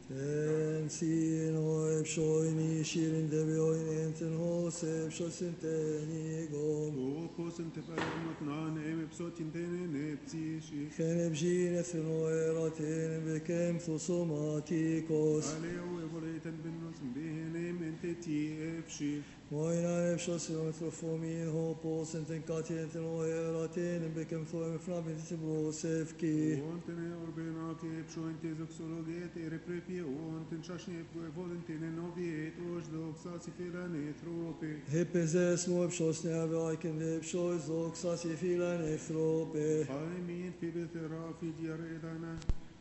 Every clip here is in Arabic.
En sin hoeb shoini shirin debioin enten hoseb shosinteni gom. وقوسن تفاهم مطنان ام بصوت تاني نبتيشي Cheneb jin ethen oeratin bekem thusomatikos. علي وبريتن بالنص بهنم انت تي افشي Moinan shosim trofomin hopos enten kati enten oeratin bekem thuem fnabin tibrosevki. وانتن اوربيناك بشو انت زوكسولوجيت اريبريبي وانتن شاشني فولنتين نوفيت اوش دوك ساسي فيلاني ثروبي Hippezes moeb shosne avaiken deb shois doxasi filan ethrope. قائمين في بيت رافي ديار إلنا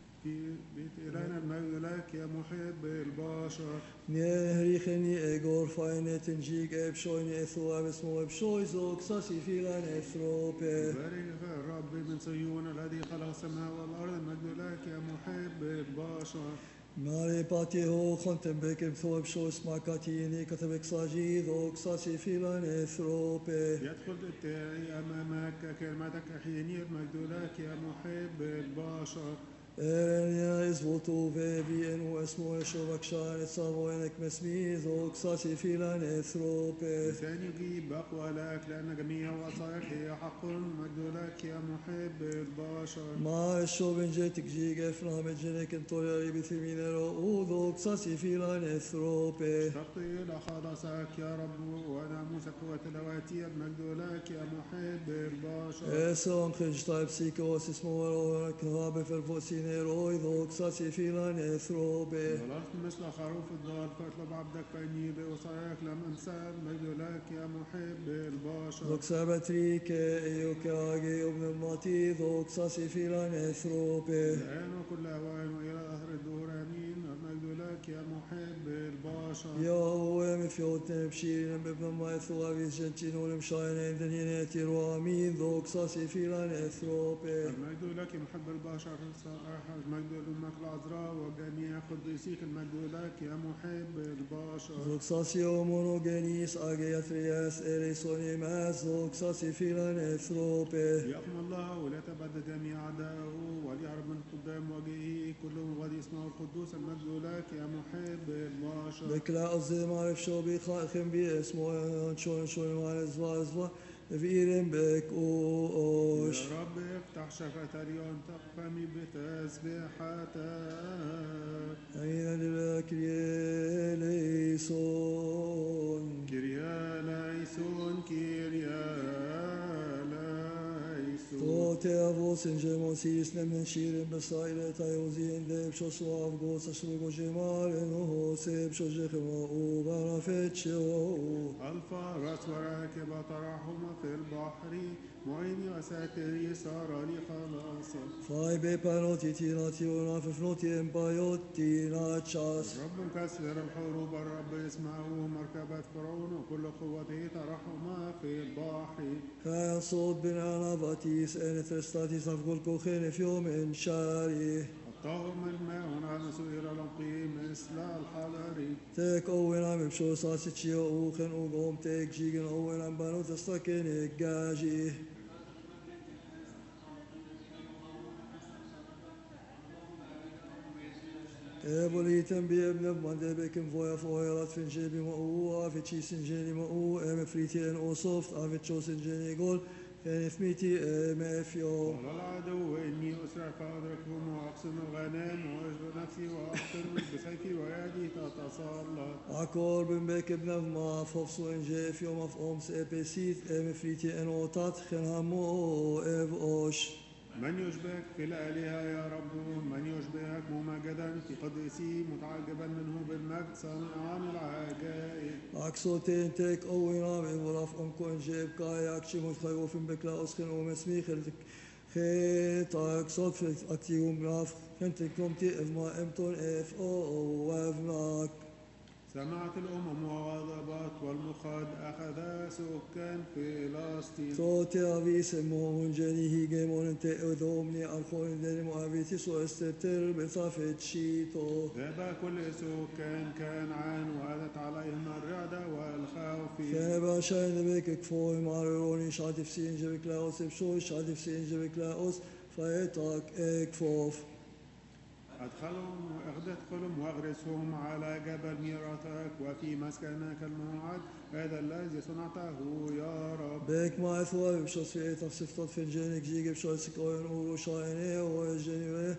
في بيت إلنا المجد لك يا محب البشر Nehricheni egor feinet en jig eb shoine etho abes moeb shois doxasi filan ethrope. بارك الرب من صهيون الذي خلق السماء والأرض المجد لك يا محب البشر Mare pati ho contem bekem thoeb shois makatini katabek saji doxasi filan ethrope. يدخل التاعي أمامك كلمتك حيني المجد لك يا محب البشر Erenia is votu vevi enu esmo eshovak shan etzavo enek mesmi doxasi filan ethrope. لساني يجيب بقوى لك لأن جميع وصاياك هي حق المجد لك يا محب البشر Ma shoven jetik jig efna mejenek en toleri bitiminero doxasi filan ethrope. اشتقت إلى خلاصك يا رب وناموسك وتلواتي المجد لك يا محب البشر Eson khishtaib sikos ismoro knabe fervosinero doxasi filan ethrope. ظللت مثل خروف الضال فاطلب عبدك فإني بوصاياك لم أنسى المجد لك يا محب البشر Doxabatrike eukage obnemati doxasi filan ethrope. الآن وكل أوان وإلى آخر الدهور آمين المجد لك يا محب البشر Yahweh mefiotem shirin bebnama ethu avis gentinulim shainen denhineti roamin doxasi filan ethrope. المجد لك يا محب البشر الصالح المجد لأمك العذراء وجميع قديسيك المجد لك يا محب البشر Doxasi homogenis ageatrias erisonimas doxasi filan ethrope. ليقم الله ولا تبعد جميع أعدائه وليعرف من قدام وجهه كلهم غادي اسمه القدوس المجد لك يا محب البشر Bekla azim arif shobi khachim bi esmo shon mal zva viren bek osh. يا رب افتح شفتي وانطق فمي بتسبيحتك Amin alilakriye leison. كريا ليسون كريا ليسون Tote avos en gemosis nemen shiren besaile tayozien deb shosu avgos ashrugo gemaren hoseb shojechem u barafetcho. الفرس وراكب ترحم في البحر معيني وساتري صار لي خلاصا Fai be panoti tinati una fefnoti empaioti nachas. الرب مكسر الحروب الرب يسمعه مركبة فرعون وكل قوته ترحم في البحر Kaya sod bin anavatis en trestatis avgol kochen efiom en shari. الطاغم الماء ونعمس إلى القيم مثل الحجر Tek owen am psho sasichio uchen ugom tek jigen owen am banot staken gaji. Ebolitem bi ebnev mande bekem voya foyerat fin jebi ma'u afet chisin jeni ma'u em friti en osoft afet chosin jeni gol en ifmiti em efyo. قال العدو إني أسرع فأدركهم وأقسم الغنم وأجبر نفسي وأقتل بسيفي ويدي تتسلط Akor ben bek ebnev ma fofsu en je efyo maf oms epesit em friti en otat gen hamo ev osh. من يشبهك في الآلهة يا رب من يشبهك ممجدا في قدسي متعجبا منه بالمجد صانعا العجائب Aksoten tek owen am evolaf omko en je ebkai akshimot khayofim bekla oschen omesmichel. Getak sot aktium graf kentek komti evma emton ef o wavnak. سمعت الأمم وغضبت والمخاد أخذ سكان فلسطين Tote avise mohun jeni higemon te odomni alkhon deni moaviti so esteter betafet shito. ذهب كل سكان كنعان وأتت عليهم الرعدة والخوف Keba shayn bekek foi maroni shatif sin je beklaos ep shoy shatif sin je beklaos faetak ek fof. ادخلهم واغرسهم على جبل ميراثك وفي مسكنك الموعد هذا الذي صنعته يا رب. بك ما اثوى بشوس في تفسفتات في الجنك جيجي بشوس كوين وشايني وجنوي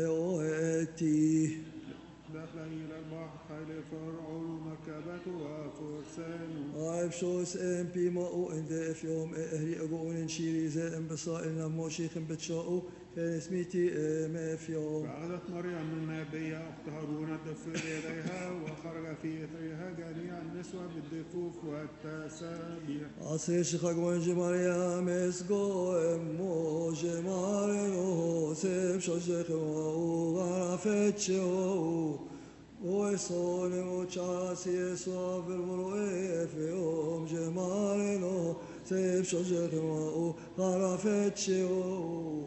واتي دخل إلى البحر خيل فرعون ومركبته وفرسانه. عيب شوس ام بي ماء ان ذا في يوم اهلي اقون شيري زي ام بصائلنا موشيخ بتشاؤوا كان اسميتي ما في يوم. فأخذت مريم النبية أخت هارون الدف بيديها وخرج في إثرها جميع النسوة بالدفوف والتسابيح. عصير شخاقوان جماريا مسقو امو جمارينو سيب شوشيخ وغرفت شو ويصوني وشاسي يسوى بالبروئي في يوم جمارينو سيب شوشيخ وغرفت شو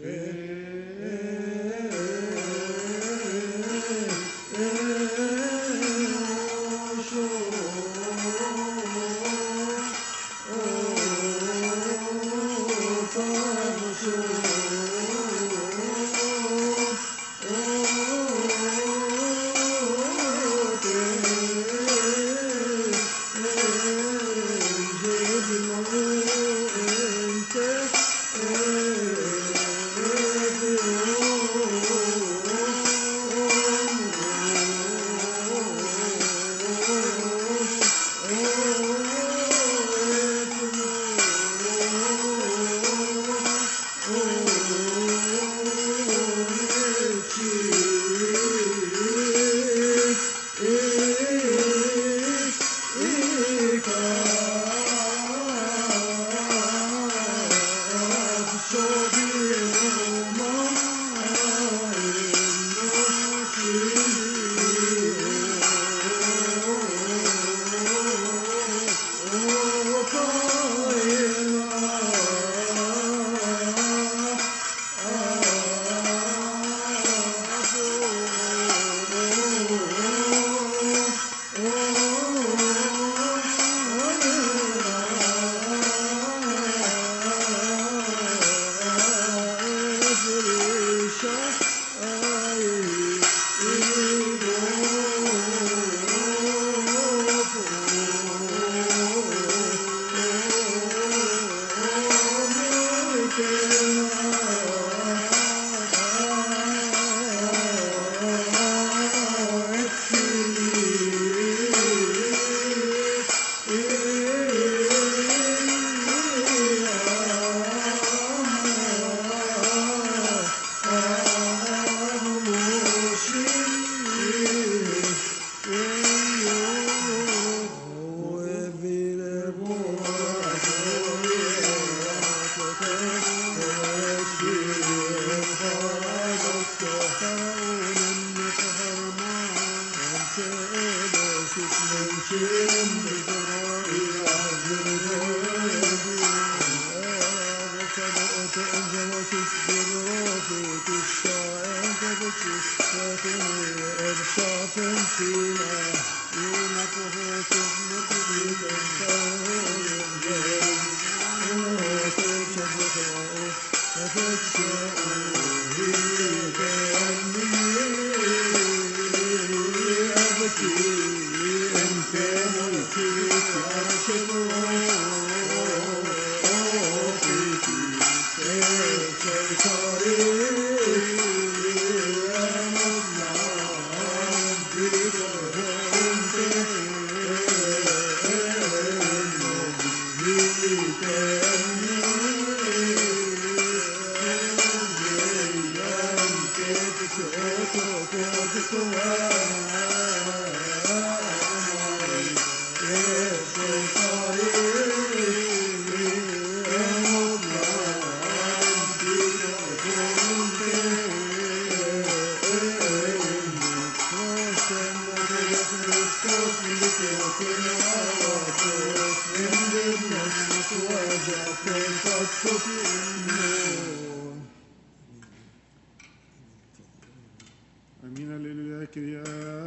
أمين هللويا كريا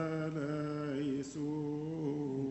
ليسون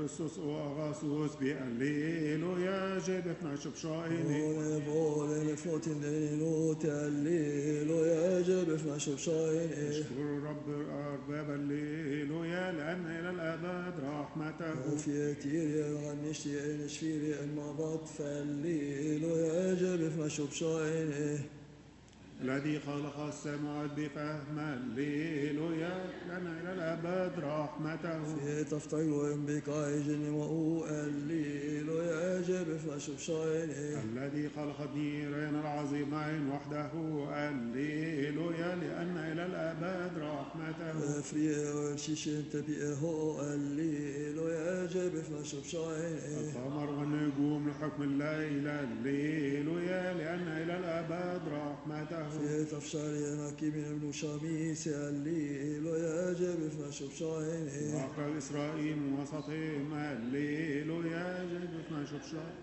Kristus og Agasus bi Alleluia, jebefna shubshaini. Vole med flotin den låt Alleluia, jebefna shubshain. اشكروا رب أرباب الليلويا لأن إلى الأبد رحمته. في كتير غنشتي نشفيري المعبط فالليلويا جبفنا شبشاين. الذي خلق السماوات بفهم الليلويا لأن إلى الأبد رحمته. في تفطير بك عجن وأو الليلويا جبفنا شبشاين. الذي خلق النيرين العظيمين وحده الليلويا لأن إلى الأبد رحمته. فري شيشن تبيه الليلويا جبفنا شبشاين. القمر والنجوم لحكم الليل الليلويا لأن إلى الأبد رحمته. في تفشاري ناكي من ابن شاميس الليلويا جبفنا شبشاين. وأخرج إسرائيل من وسطهم الليلويا جبفنا شبشاين.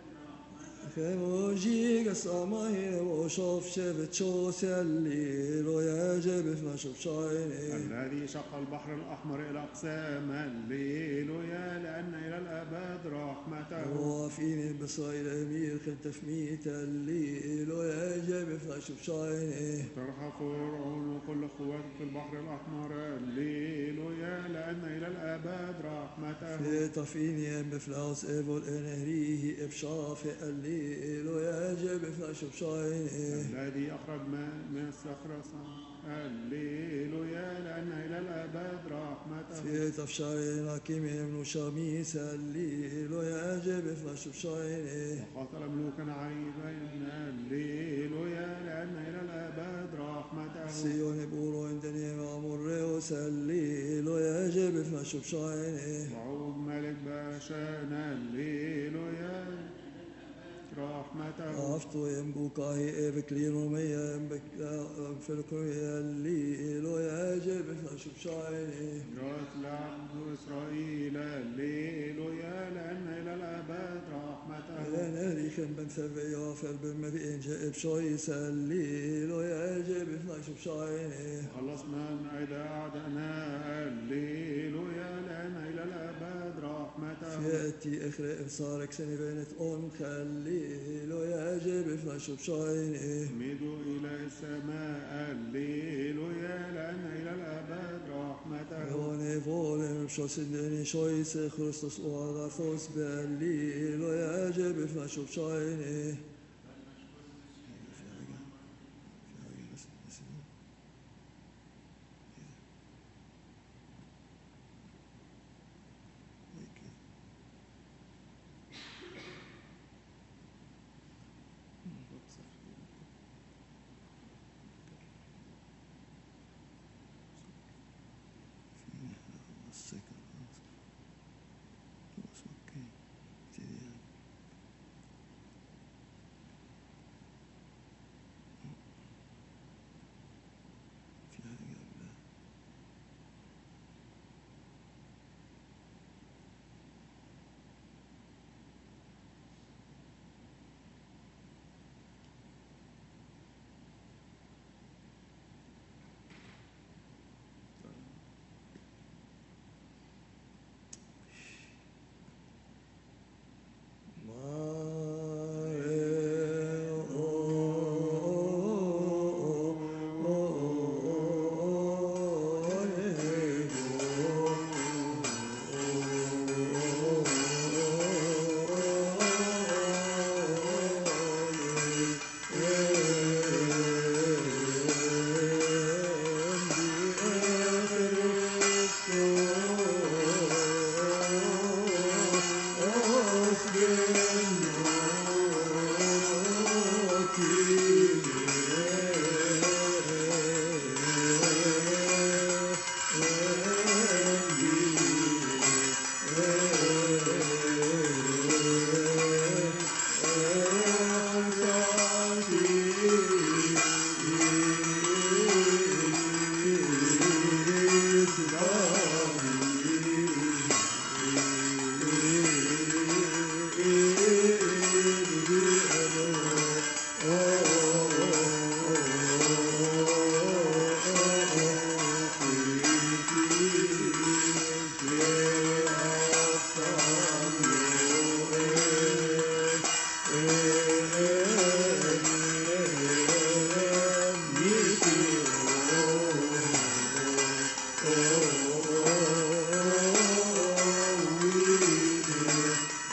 خموجي قصامي وشوف شبت شوس الليلويا جبفنا شبشاين. الذي شق البحر الأحمر إلى أقسام الليلويا لأن إلى الأبد رحمته. وفيني بصير أمير خنت فميت الليلويا جبفنا شبشاين. ترحى فرعون وكل قوات في البحر الأحمر الليلويا لأن إلى الأبد رحمته. في طفيني بفلاس إيفول إنهريه إبشاف الليلويا جبفنا شبشاين. الذي أخرج من الصخرة الليلويا لأن إلى الأبد رحمته. في تفشاري ناكي من ابن شاميس الليلويا جبفنا شبشاين. وقاتل ملوكا عيبين الليلويا لأن إلى الأبد رحمته. سيون بورو عندني مامور ريوس الليلويا جبفنا شبشاين. وعوب ملك باشان الليلويا رحمته. أفتو ينبوكاي إبكلينو ميا ينبكلينو الليلويا جبفنا شبشاين. جرات لعبد إسرائيل الليلويا لأن إلى الأبد رحمته. ناري خن بن ثبيا فالبن مبين جائب شويس الليلويا جبفنا شبشاين. خلصنا من أيدي أعدائنا الليلويا لأن إلى الأبد رحمته. فيأتي إخرى إبصارك سني بينت أنك الليلويا جبفنا شبشاين. مدوا إلى السماء الليلويا لأن إلى الأبد رحمته. يوني فولم بشوسندني شويس خريستوس وغاثوس بالليلويا جبفنا شبشاين.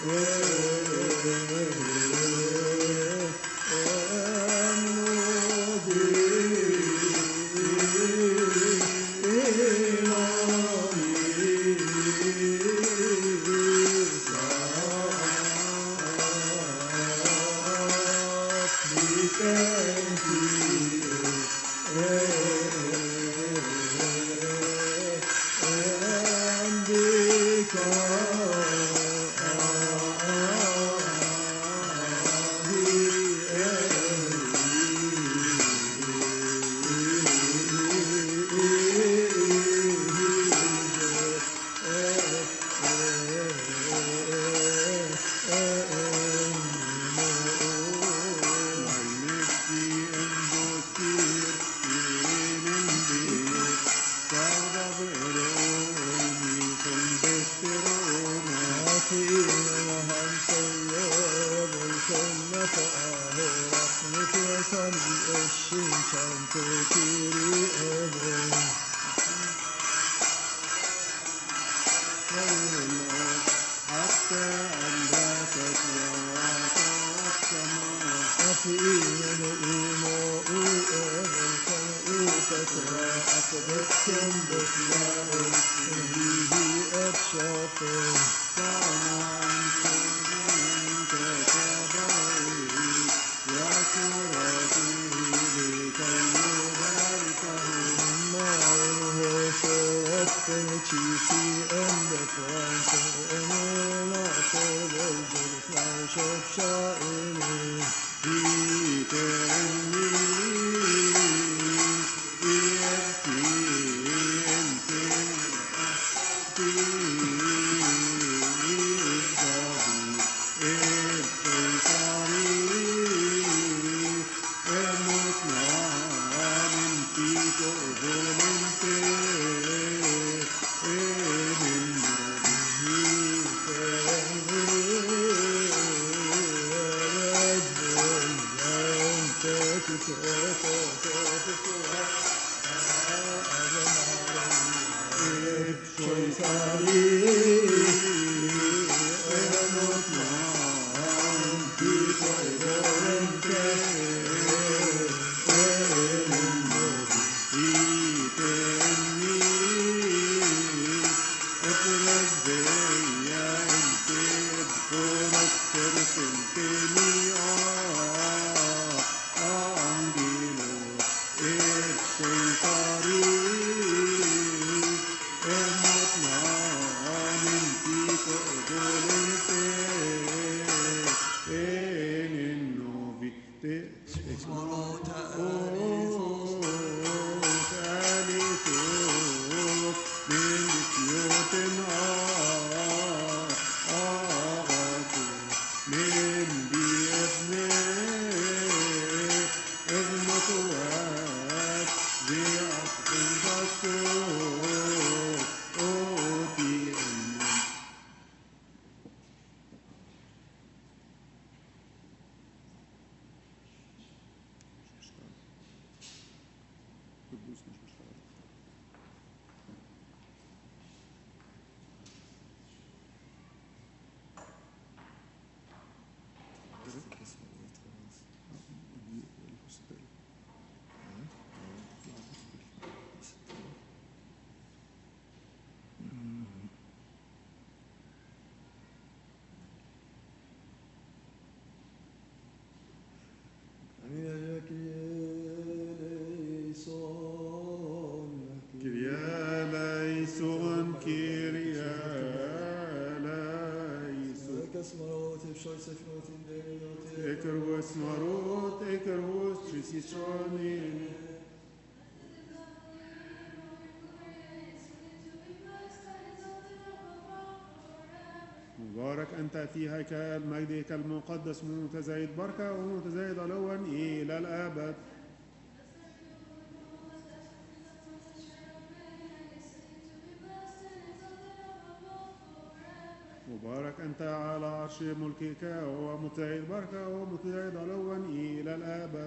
مبارك أنت في هيكل مجدك المقدس متزايد بركة ومتزايد علوا إلى الأبد. مبارك أنت على عرش ملكك ومتزايد بركة ومتزايد علوا إلى الأبد.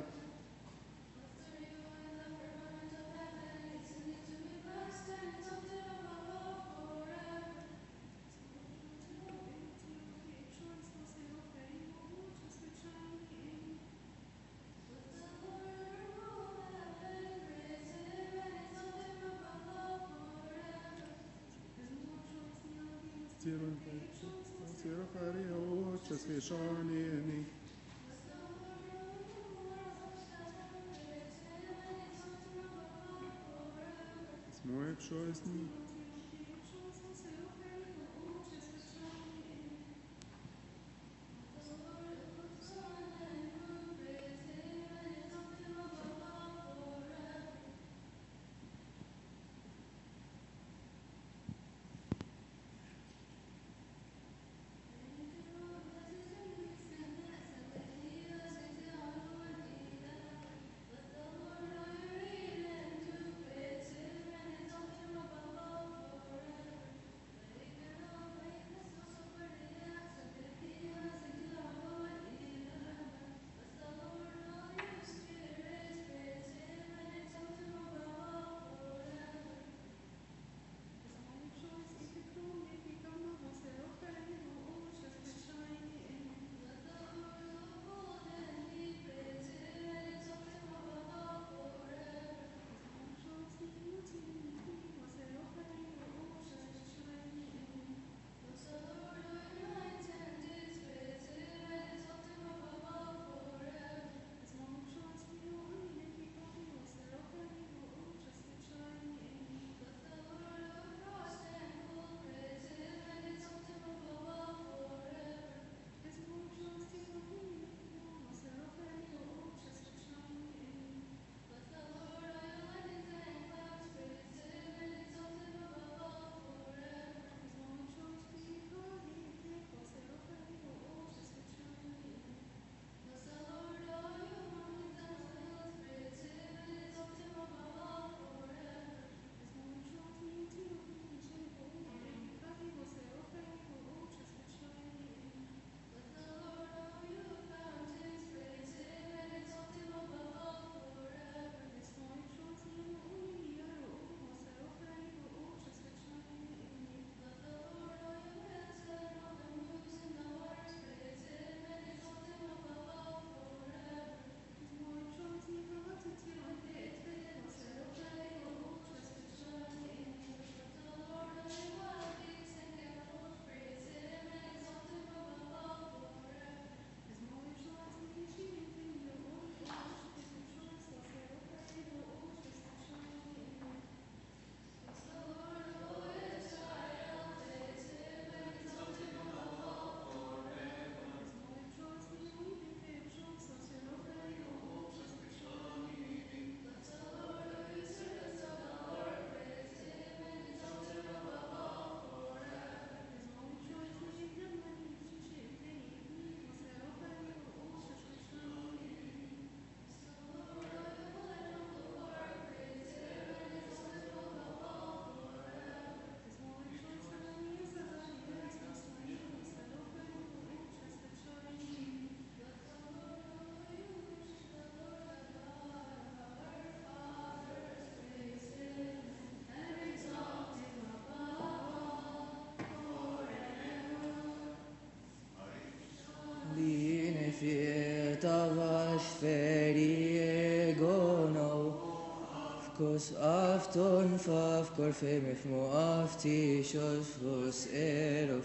Afkos afton fafkor femifmo aftishos vos erov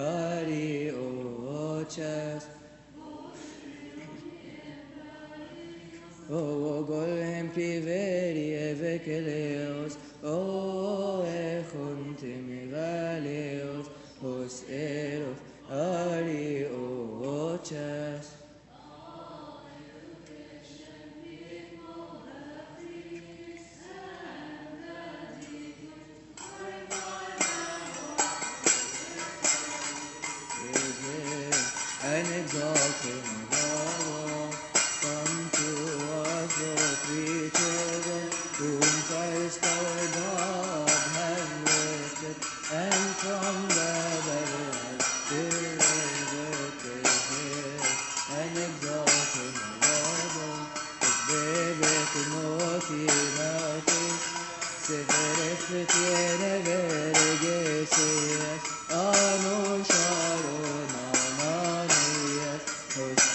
ari ochas o golem priveri evekeleos o echon temigaleos vos erov ari ochas and exalting God, come to us, O three children, whom Christ our God has lifted, and from the dead delivered him, and exalting God, as baby noti noti, severef tiene vergesias, anun sharon.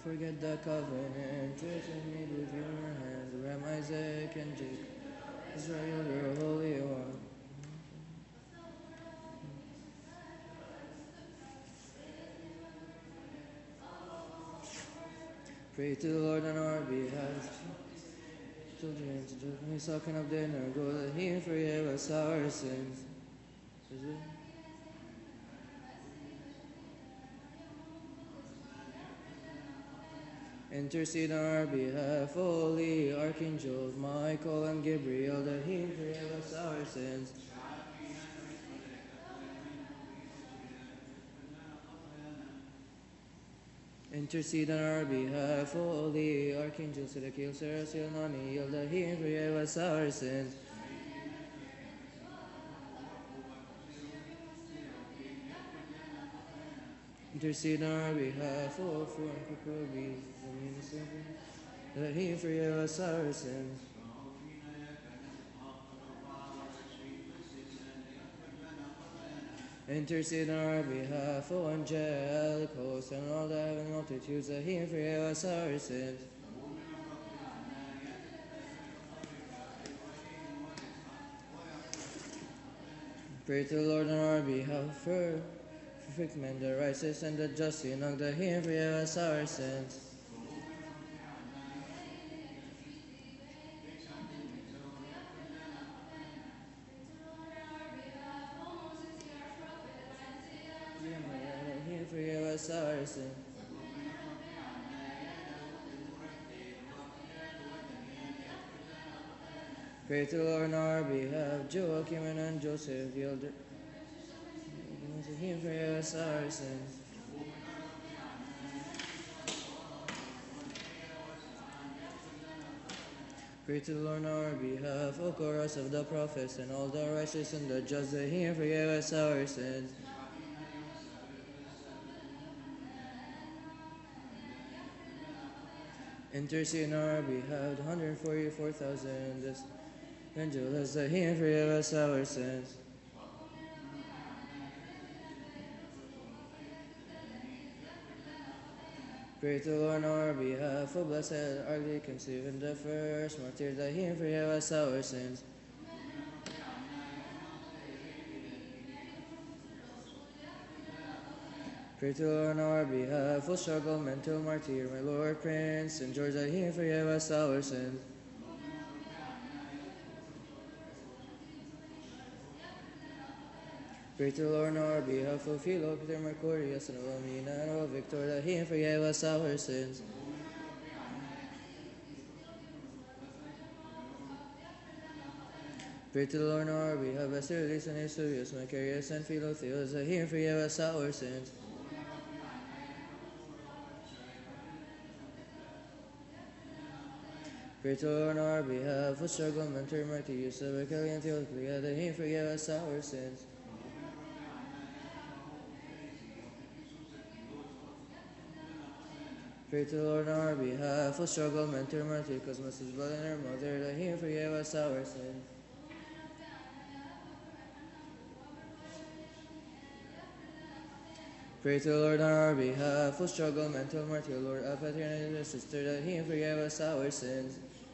forget the covenant which I made with your hand, Abraham, Isaac, and Jacob, Israel, your Holy One. Pray to the Lord on our behalf. Children, we talking up there, now go to Him, forgive us our sins. Intercede on our behalf, holy archangels Michael and Gabriel, that He forgive us our sins. Intercede on our behalf, holy archangels Serakiel, Seraciel, Naniel, that He forgive us our sins. Intercede on our behalf, O foreign Kukubi, that He forgive us our sins. Intercede on our behalf, O angelic host, and all the heavenly multitudes, that He forgive us our sins. Pray to the Lord on our behalf, for perfect men, the righteous and the just, Enoch, that He forgive us our sins. That He forgive us our sins. Pray to the Lord on our behalf, Joachim and Joseph, the elder, that He forgive us our sins. Pray to the Lord on our behalf, O chorus of the prophets, and all the righteous and the just, that He forgive us our sins. Intercede on our behalf, 144,000 this angels, that He forgive us our sins. Pray to the Lord on our behalf, O blessed Archdeacon Stephen, the first martyr, that He forgive us our sins. Pray to the Lord on our behalf, O struggle mental martyr, my Lord Prince, and George, that He forgive us our sins. Pray to the Lord on our behalf, O Philo, Peter Mercurius, and Wilhelmina, and O Victor, that He forgive us our sins. Pray to the Lord on our behalf, Basilius and Eusebius, Macarius, and Philotheus, that He forgive us our sins. Pray to the Lord on our behalf, O struggle mentor martyr, Yusuf, Achille, and Theoclia, that He forgive us our sins. Pray to the Lord on our behalf, O struggle mentor martyr, Cosmas' blood and her mother, that He forgive us our sins. Pray to the Lord on our behalf, O struggle mental martyr, Lord Alpatria and his sister, that He forgive us our sins.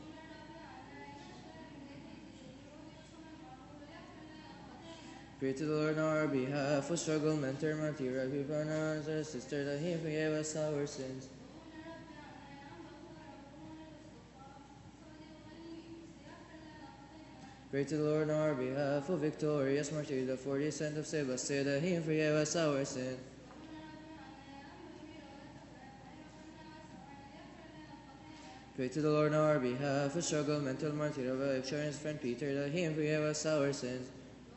Pray to the Lord on our behalf, O struggle mentor martyr, Agrippina and his sister, that He forgive us our sins. Pray to the Lord on our behalf, O victorious martyr, the 40th saint of Sebastian, that He forgive us our sins. Pray to the Lord on our behalf, O struggle mental martyr of our experienced friend Peter, that He forgive us our sins.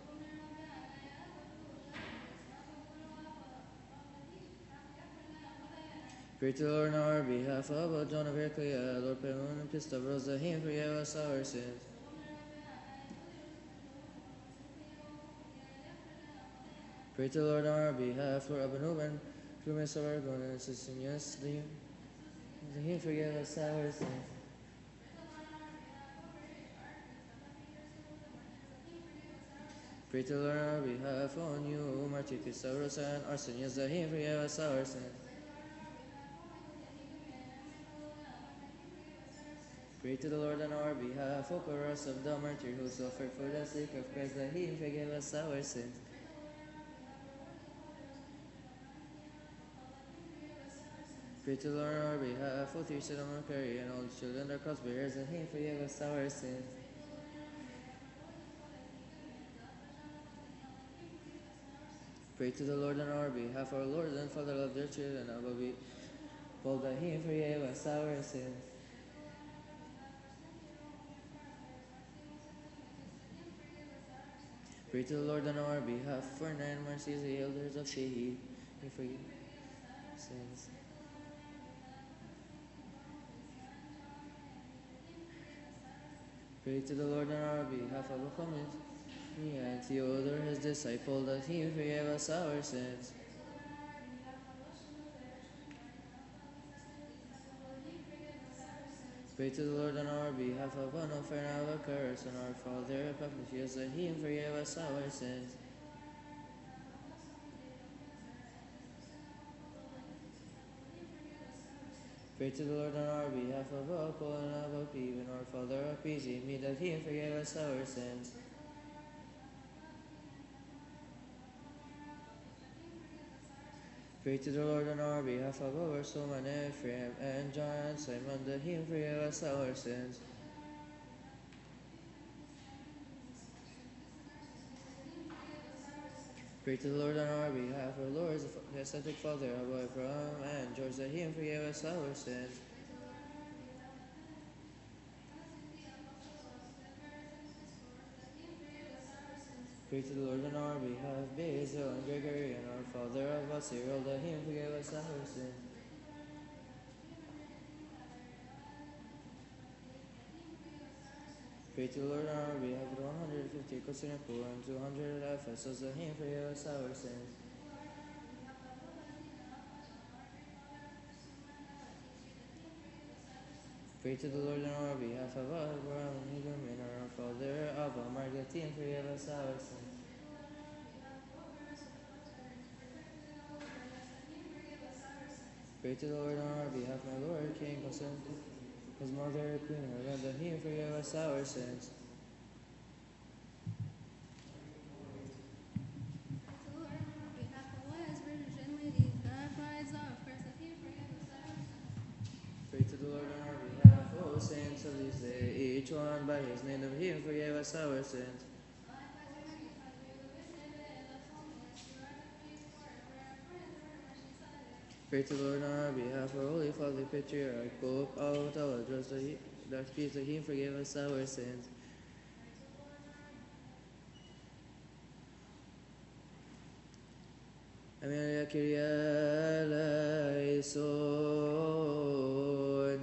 Pray to the Lord on our behalf, O John of Heraclea, Lord Pelon and Pistavros, that He forgive us our sins. Pray to the Lord on our behalf, Lord Abanuban, Plumas of Aragon, and Sicinius, that He forgive us our sins. Pray to the Lord on our behalf, on you, Martyr Pistavros and Arsenius, that He forgive us our sins. Pray to the Lord on our behalf, O chorus of the martyr who suffered for the sake of Christ, that he forgive us our sins. Pray to the Lord on our behalf, O Teresa of Macari, and all the children that cross bearers, that he forgive us our sins. Pray to the Lord on our behalf, our Lord and Father of their children, Abba, be bold that he forgive us our sins. Pray to the Lord on our behalf, for 9 mercies, the elders of Shehi, he forgive sins. Pray to the Lord on our behalf, Abba, commit me and Theodore, his disciple, that he forgive us our sins. Pray to the Lord on our behalf, of Onofre and Avacarus, and our Father Epaphroditus, that he forgive us our sins. Pray to the Lord on our behalf, of Paul and Abapib, and our Father Apizimi, that he forgive us our sins. Pray to the Lord on our behalf, of our Soman Ephraim and John Simon, that he forgive us our sins. Pray to the Lord on our behalf, our Lord, the ascetic Father of Abraham and George, that he forgive us our sins. Pray to the Lord on our behalf, Basil and Gregory, and our Father of us, Cyril, that he forgive us our sins. Pray to the Lord on our behalf, 150 Constantinople and 200 Ephesus, that he forgive us our sins. Pray to the Lord on our behalf, of Abraham and Abram, and our Father Abba, Mark, that he forgive us our sins. Pray to the Lord on our behalf, my Lord, King Constantine, his mother, Queen Helena, that he forgive us our sins. Pray to the Lord on our behalf, O saints of this day, each one by his name, that he forgive us our sins. Pray to the Lord on our behalf, our Holy Father, Patriarch, Pope, all our trust, that peace, that he forgive us our sins. Amelia Kyrie eleison.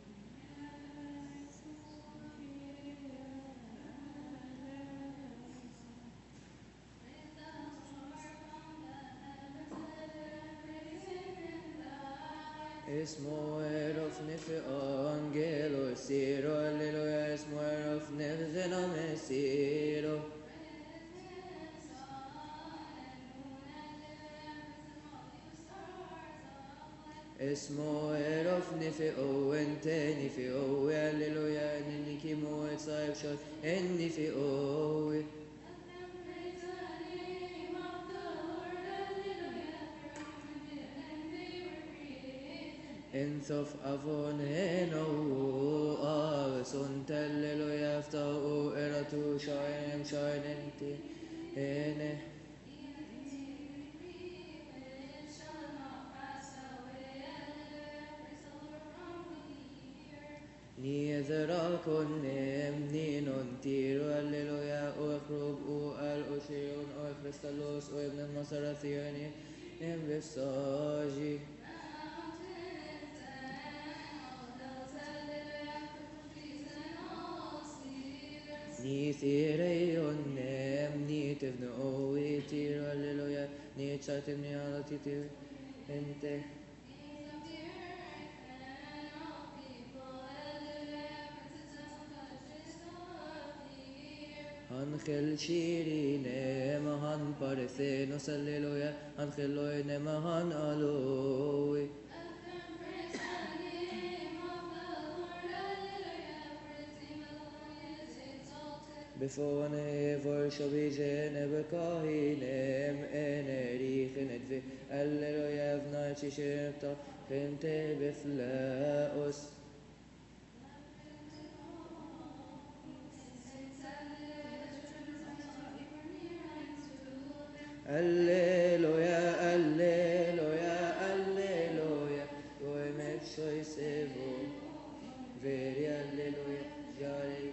Esmo erof nife angelo siro, alleluia, esmo erof nife nome siro. Esmo erof nife o ente nife o, alleluia, niki mo et saib shot, en nife o. Ensof avon eno avson telleluia, ftau eratu shainem shainenti ene. Niezera connem ninon tiro, alleluia, o echrub, o al oceon, o echristalos, o ibn masarathiani, em vestaji. Ni thirei nem, ni tivnu owi tiro, alleluia, ni chatim ni alatitir, ente. Angel shiri nemahan parthenos, alleluia, angeloi nemahan aloi. Before for Shabijin Ebekahinem Enerichin Edvi Alleluia Vnachi Shirta Finte Biflaos Alleluia, Alleluia, Alleluia Goemet Shoisevo Veri Alleluia Jare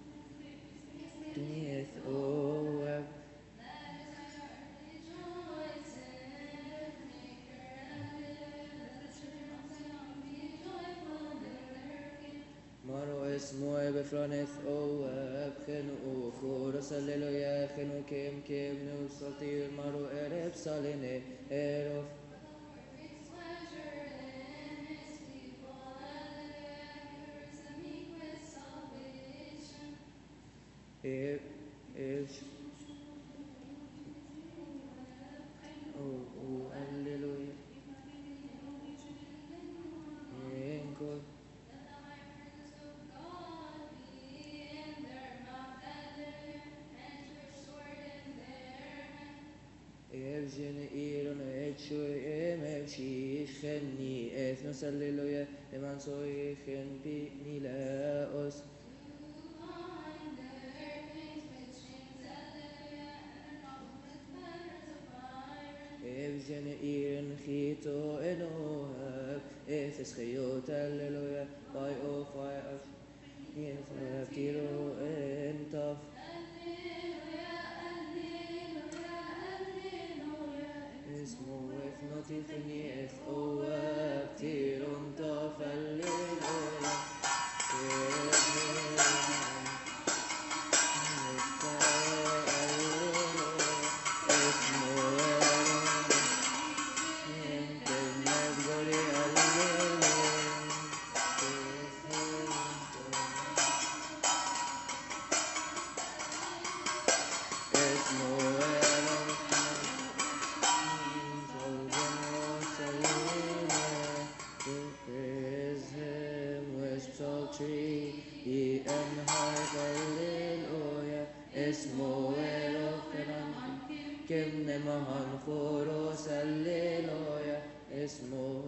Tunith Oab Maro اسمه بفرانث أواب خنو خورس الليلويا خنو كم نوصلتي مارو إرب صاليني إرف إيش أو الليلويا إنكو Evgen iron etcho emevshi khenni ethnos alleluia eman soi khen pi nilaos Evgen iron khito enohab efes khiyot alleluia by o fire of kiro entaf اسمه وفنتي ثنيث أواب تيرون تفللويا Mahan Foros Alleluia Esmo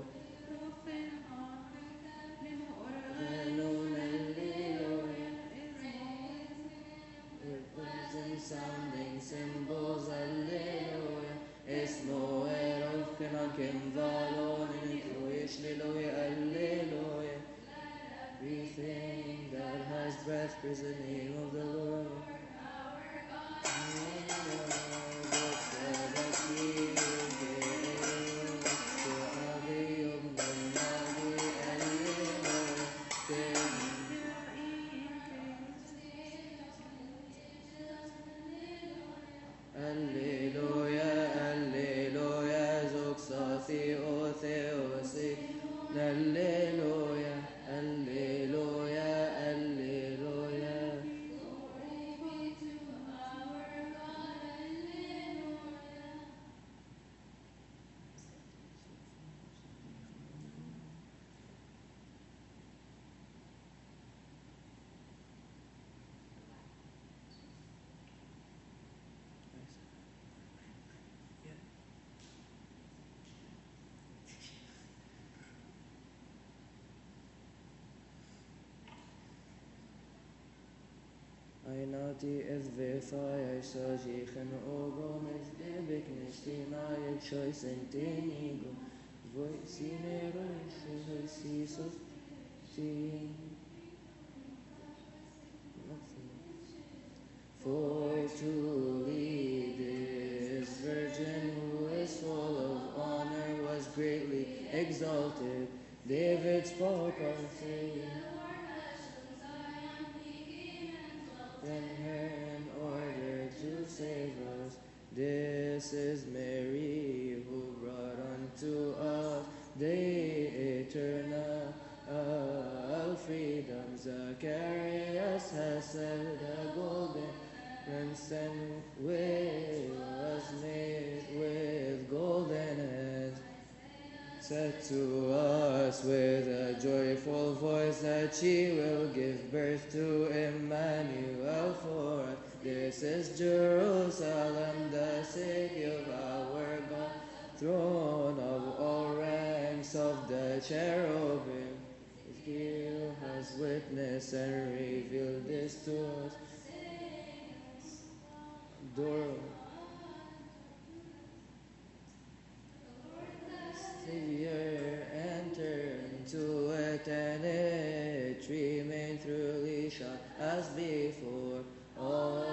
sounding cymbals Alleluia Esmo Erof Kenakim Valon Inuish Liloia Alleluia Everything that has breath praise the name of the Lord Einati es vefai sajichen ogom es debek nestina yek shoy sentenigo voi sinero shoi sisos sin For truly this virgin who is full of honor was greatly exalted. David spoke of saying, then her in order to save us. This is Mary who brought unto us the eternal freedom. Zacharias has said a golden lampstand was made with golden hands, said to us with a joyful voice that she will give birth to Emmanuel for us. This is Jerusalem, the city of our God, throne of all ranks of the cherubim. He has witnessed and revealed this to us. Door. Savior entered into it, and it remained truly shut as before. All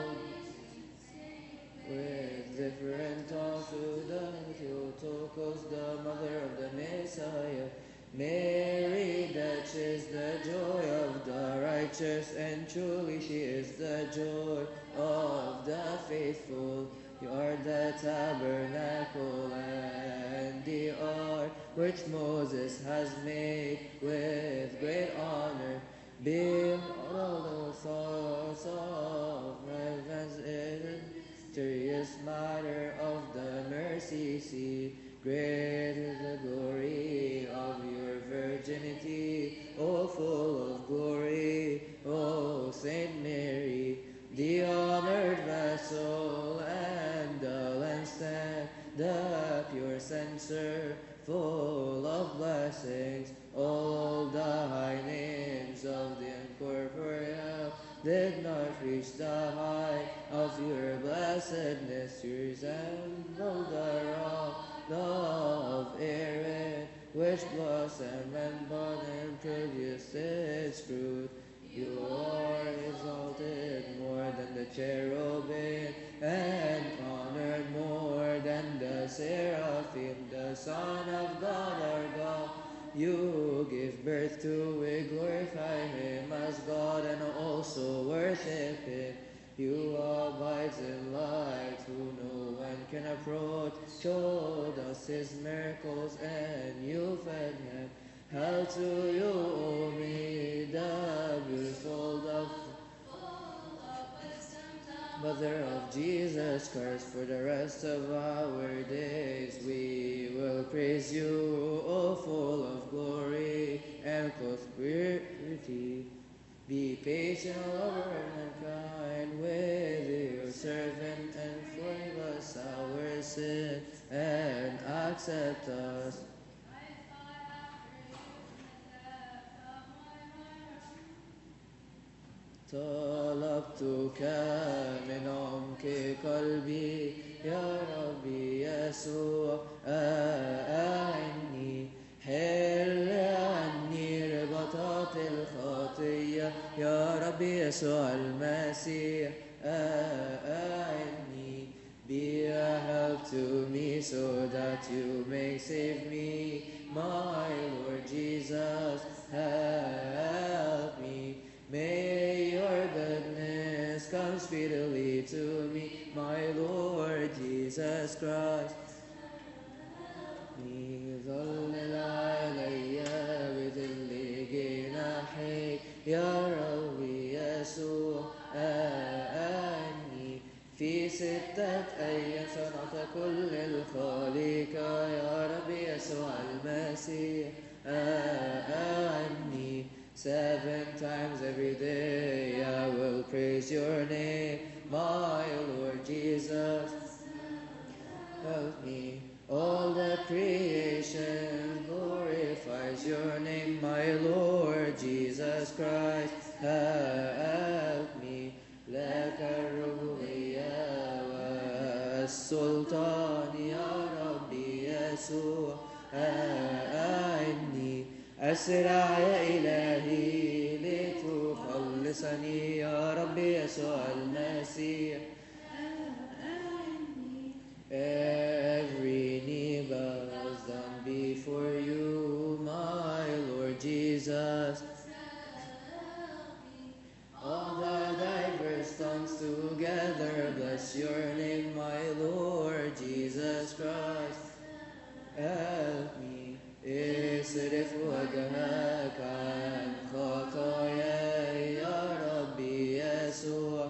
with different talk to the Theotokos, the mother of the Messiah. Mary, that she is the joy of the righteous, and truly she is the joy of the faithful. You are the tabernacle and the ark which Moses has made with great honor. Being all the thoughts of heaven's mysterious matter of the mercy seat. Great is the glory of your virginity, O full of glory, O Saint Mary, the honored vessel and the lampstand, the pure censer, full of blessings. All the high names of the incorporeal did not reach the height of your blessedness. You resemble the rock of Aaron, which blossomed and bud and produced its fruit. You are exalted more than the cherubim, and honored more than the seraphim, the Son of God our God. You give birth to, we glorify him as God and also worship him. You abides in light, who no one can approach, showed us his miracles, and you fed him. Hail to you, O me, the beautiful dove, Mother of Jesus Christ. For the rest of our days we will praise you, O full of glory and clothed purity. Be patient, lover and kind with your servant, and forgive us our sin and accept us. طلبتك من عمق قلبي يا ربي يسوع، أعني حل عني رباطات الخطية يا ربي يسوع المسيح، أعني be a help to me so that you may save me, my Lord Jesus, help me. May your goodness come speedily to me, my Lord Jesus Christ. ظلل علي بظل جناحيك يا ربي يسوع، أعني في 6 أيام صنعت كل الخليقة يا ربي يسوع المسيح، أعني 7 times every day I will praise your name, my Lord Jesus, help me. All the creation glorifies your name, my Lord Jesus Christ, help me. لك الربوبية والسلطان يا ربي يسوع، أعني أسرع يا إلهي لتخلصني يا ربي يسوع المسيح. Every knee bows down before you, my Lord Jesus. All the diverse tongues together bless your name, my Lord Jesus Christ. Help me. اصرف وجهك عن خطاياي يا ربي يسوع،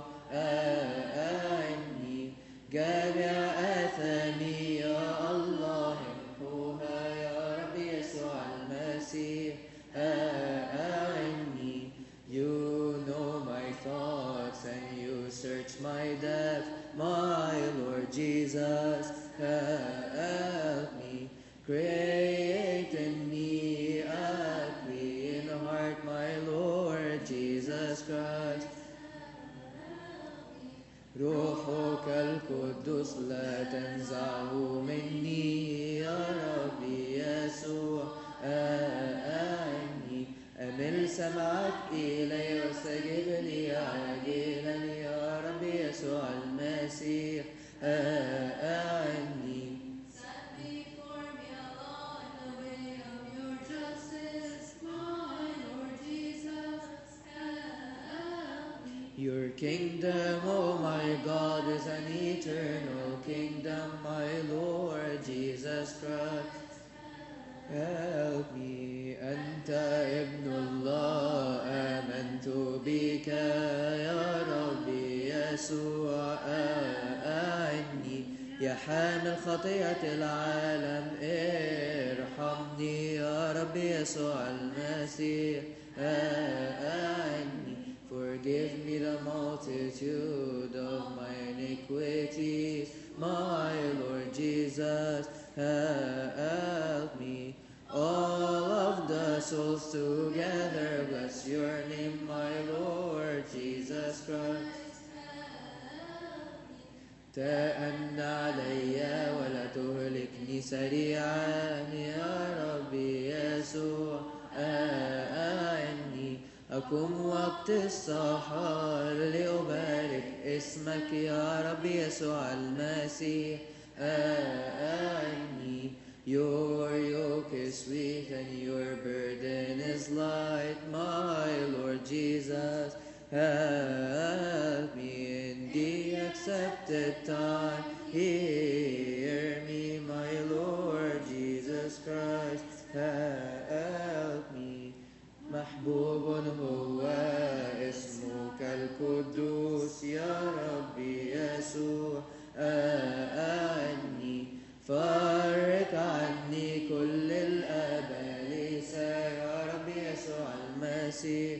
أعني جميع آثامي يا الله امحوها يا ربي يسوع المسيح، أعني. You know my thoughts and you search my depths. Jesus, help me. Create in me a clean heart, my Lord Jesus Christ. روحك القدس لا تنزعه مني يا ربي يسوع أعني أمل سمعك إلي واستجب لي عاجلا يا ربي يسوع المسيح أعني Your kingdom, oh my God, is an eternal kingdom, my Lord Jesus Christ. Help me, أنت ابن الله آمنت بك يا ربي يسوع أعني يا حامل خطية العالم ارحمني يا ربي يسوع المسيح أعني Forgive me the multitude of my iniquities, my Lord Jesus, help me. All of the souls together, bless your name, my Lord Jesus Christ. تأن علي ولا تهلكني سريعا يا ربي يسوع أعني أقوم وقت السحر لأبارك اسمك يا ربي يسوع المسيح أعني Your yoke is sweet and your burden is light, my Lord Jesus. Help me in the accepted time. Hear me, my Lord Jesus Christ. Help me. محبوب هو اسمك القدوس يا ربي يسوع أعني فرق عني كل الأباليس يا ربي يسوع المسيح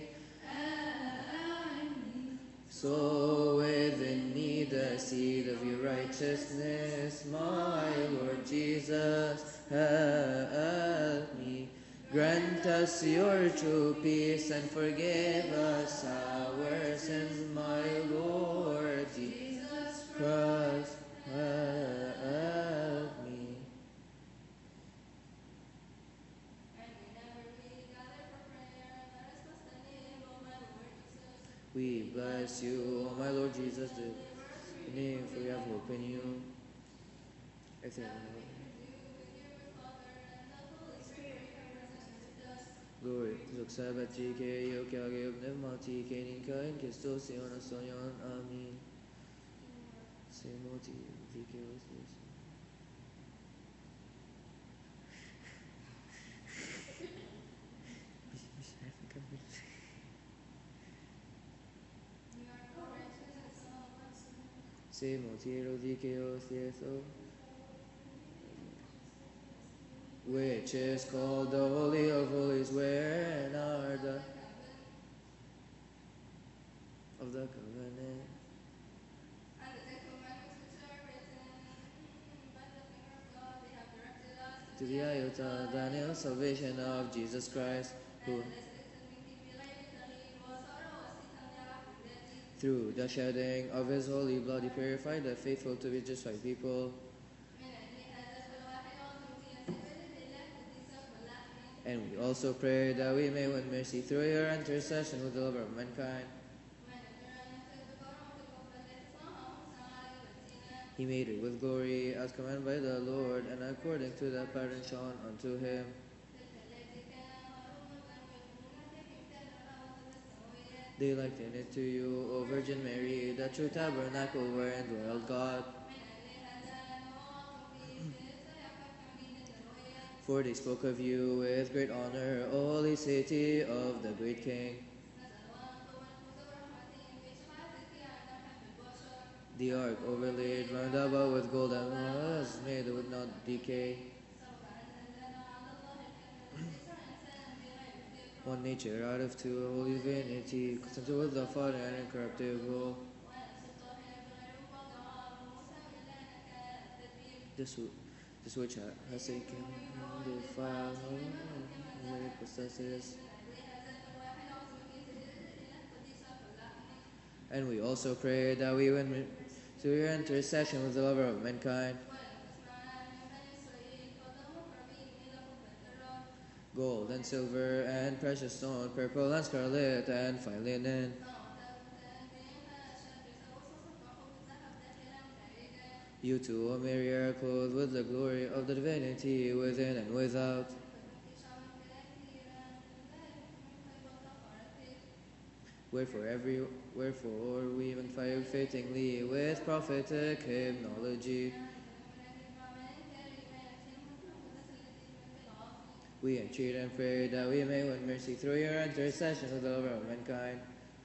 So within me the seed of your righteousness, my Lord Jesus, help me. Grant us your true peace and forgive us our sins, my Lord Jesus Christ, help me. We bless you, O my Lord Jesus, the name, for we have hope in you. I think Glory, Zuxabati ke yo kya ge pneumati ke ninka in Christos ion asonion. Amen. Semoti dike osmos. Semoti dike osmos. Which is called the Holy of Holies, where are the of the covenant. To the iota, Daniel, salvation of Jesus Christ, who through the shedding of his holy blood he purified the faithful to be justified people. And we also pray that we may win mercy through your intercession who deliver mankind. He made it with glory as commanded by the Lord, and according to the pattern shown unto him. They likened it to you, O Virgin Mary, the true tabernacle wherein dwelled God. For they spoke of you with great honor, O holy city of the great King. The ark overlaid round about with gold and was made that would not decay. One nature out of two, a holy divinity, consented with the Father and incorruptible. this which has taken defile the possesses. And we also pray that we win through your intercession with the lover of mankind. Gold and silver and precious stone, purple and scarlet and fine linen. You too, O Mary, are clothed with the glory of the divinity within and without. Wherefore we even fire fittingly with prophetic hymnology. We entreat and pray that we may win mercy through your intercession with the lover of mankind.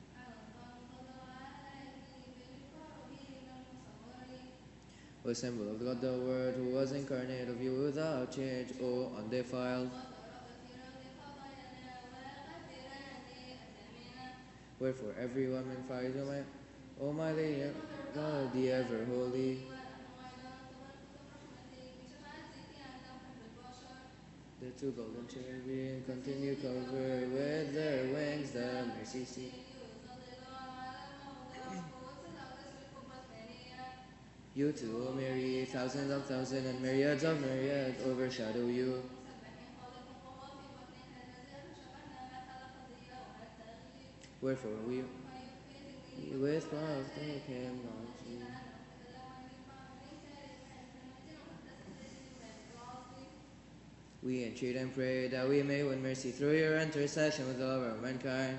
O symbol of God the Word, who was incarnate of you without change, O undefiled. Wherefore every woman finds, O my Lady, God the ever holy. The two golden cherubim continue covered with their wings the mercy seat. You too, O Mary, thousands of thousands and myriads of myriads overshadow you. Wherefore we with prophetic hymnology. We entreat and pray that we may win mercy through your intercession with the lover of mankind.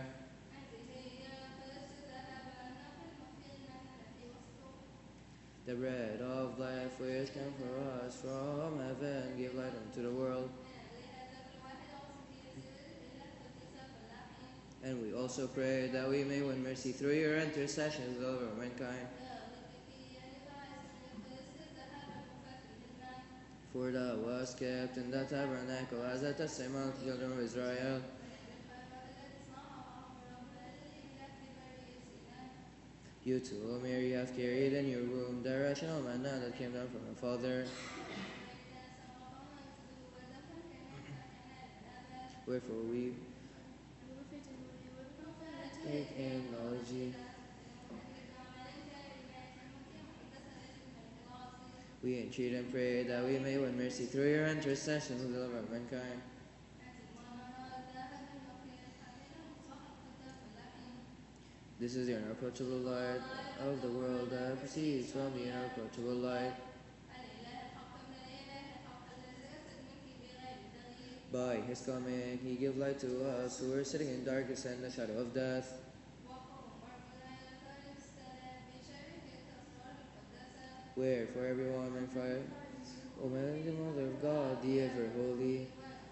The bread of life which came for us from heaven, give light unto the world. And we also pray that we may win mercy through your intercession with the lover of mankind. For thou wast kept in the tabernacle as a testimony to the children of Israel. You too, O Mary, have carried in your womb the rational manna that came down from the Father. Wherefore we take hymnology. We entreat and pray that we may win mercy through your intercession with the lover of mankind. This is the unapproachable light of the world that proceeds from the unapproachable light. By his coming, he gave light to us who are sitting in darkness and the shadow of death. Wherefore every woman fight, O Mary, the Mother of God, the ever holy.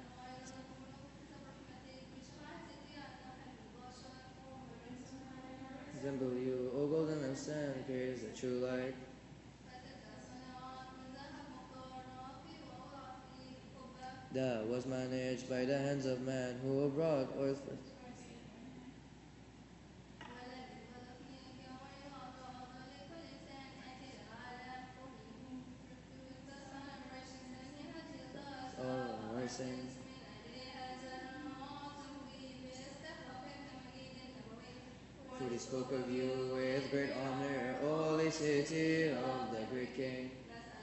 Resemble you, O golden lampstand, carries the true light. That was managed by the hands of man who brought earth forth. All our sins. For he spoke of you with great honor, O holy city of the great King.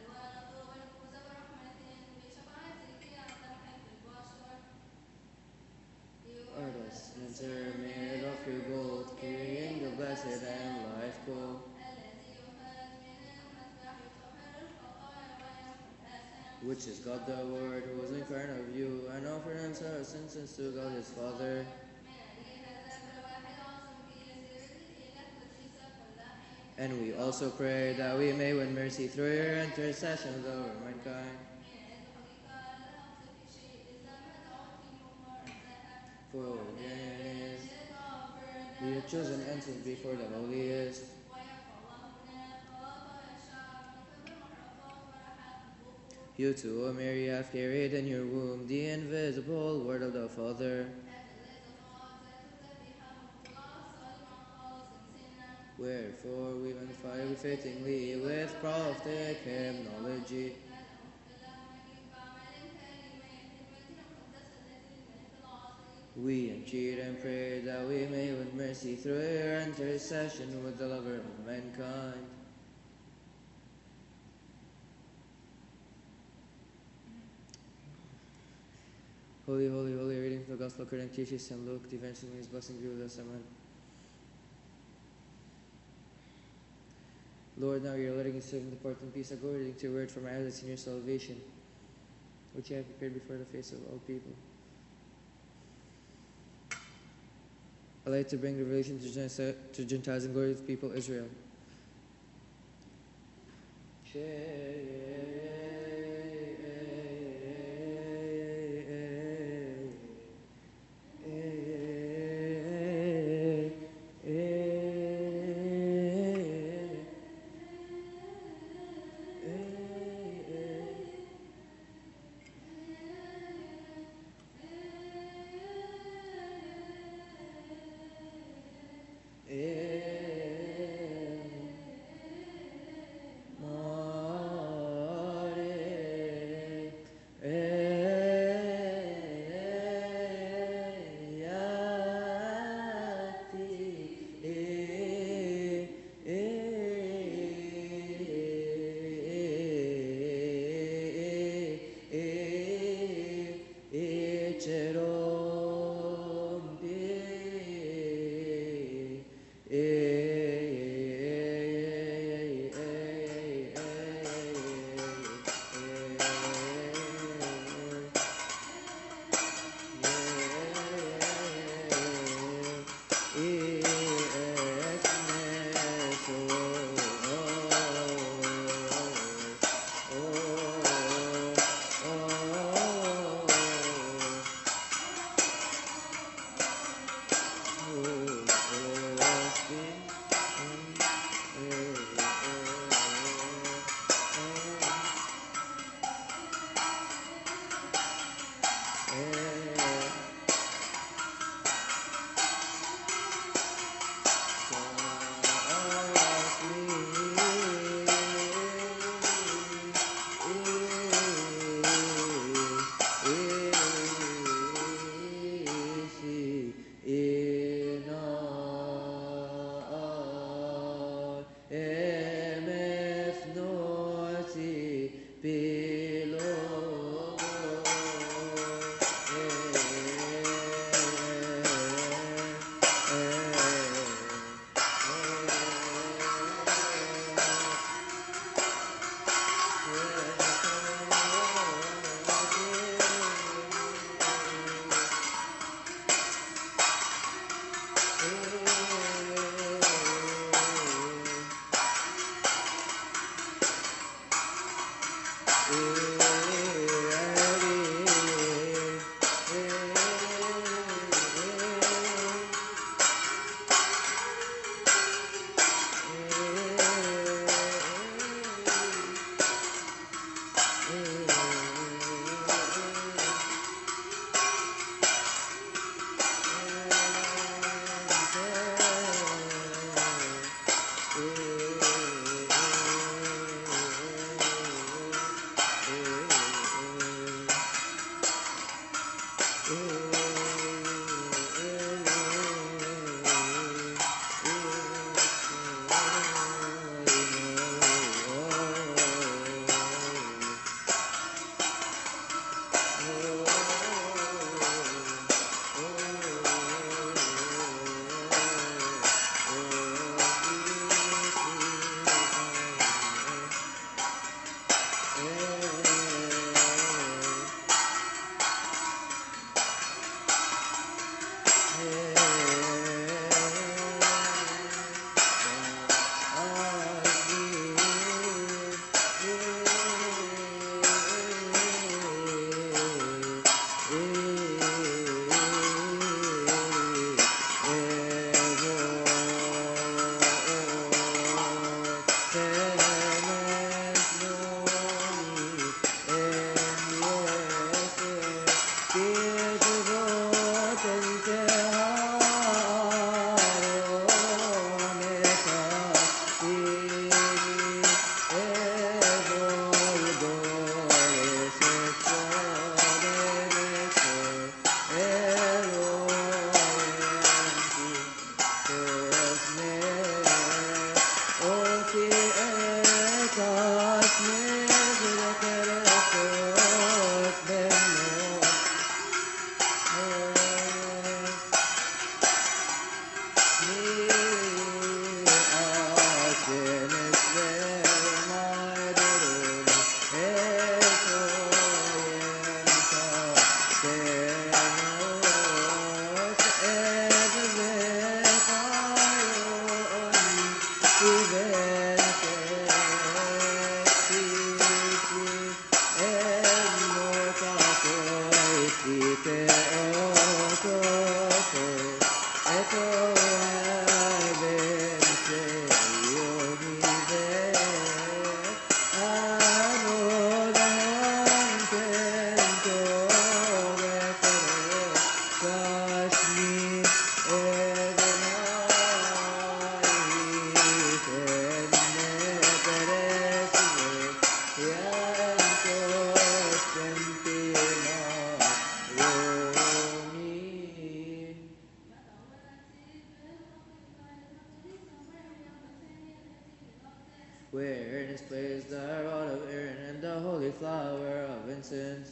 Artless censer made of pure gold, carrying the blessed and life goal. Which is God the Word, who was incarnate of you, and offered himself since to God his Father. And we also pray that we may win mercy through your intercession over mankind. For it is you have chosen entrance before the holiest. You too, O Mary, have carried in your womb the invisible word of the Father. Wherefore we magnify you fittingly with prophetic hymnology. We entreat and pray that we may with mercy through your intercession with the lover of mankind. Holy, holy, holy, reading from the Gospel according to Jesus and Luke, the evangelist, may his blessing be with us, amen. Lord, now you're letting your servant depart in peace according to your word from our eyes in your salvation, which you have prepared before the face of all people. A light to bring revelation to Gentiles and glory to the people Israel. holy flower of incense.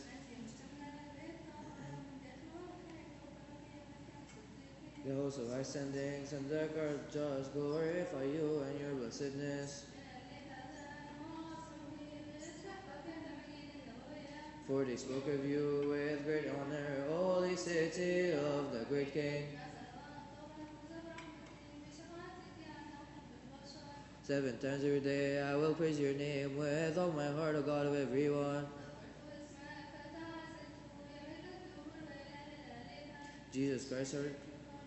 The host of ascendings and the earth just glorify you and your blessedness. For they spoke of you with great honor, holy city of the great King. 7 times every day I will praise your name with all my heart, O God of everyone. Jesus Christ our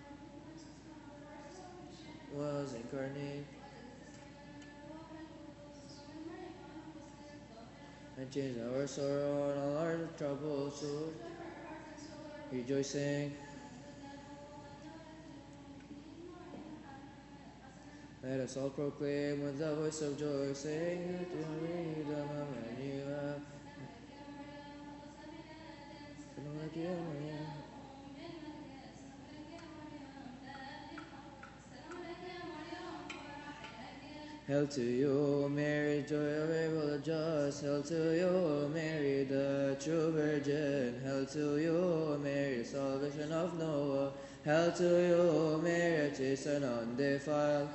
was incarnate and changed our sorrow and all our troubles to rejoicing. Let us all proclaim with the voice of joy, saying, to freedom of Emmanuel. Hail to you, Mary, joy of Abel the just. Hail to you, Mary, the true Virgin. Hail to you, Mary, the salvation of Noah. Hail to you, Mary, chaste and undefiled.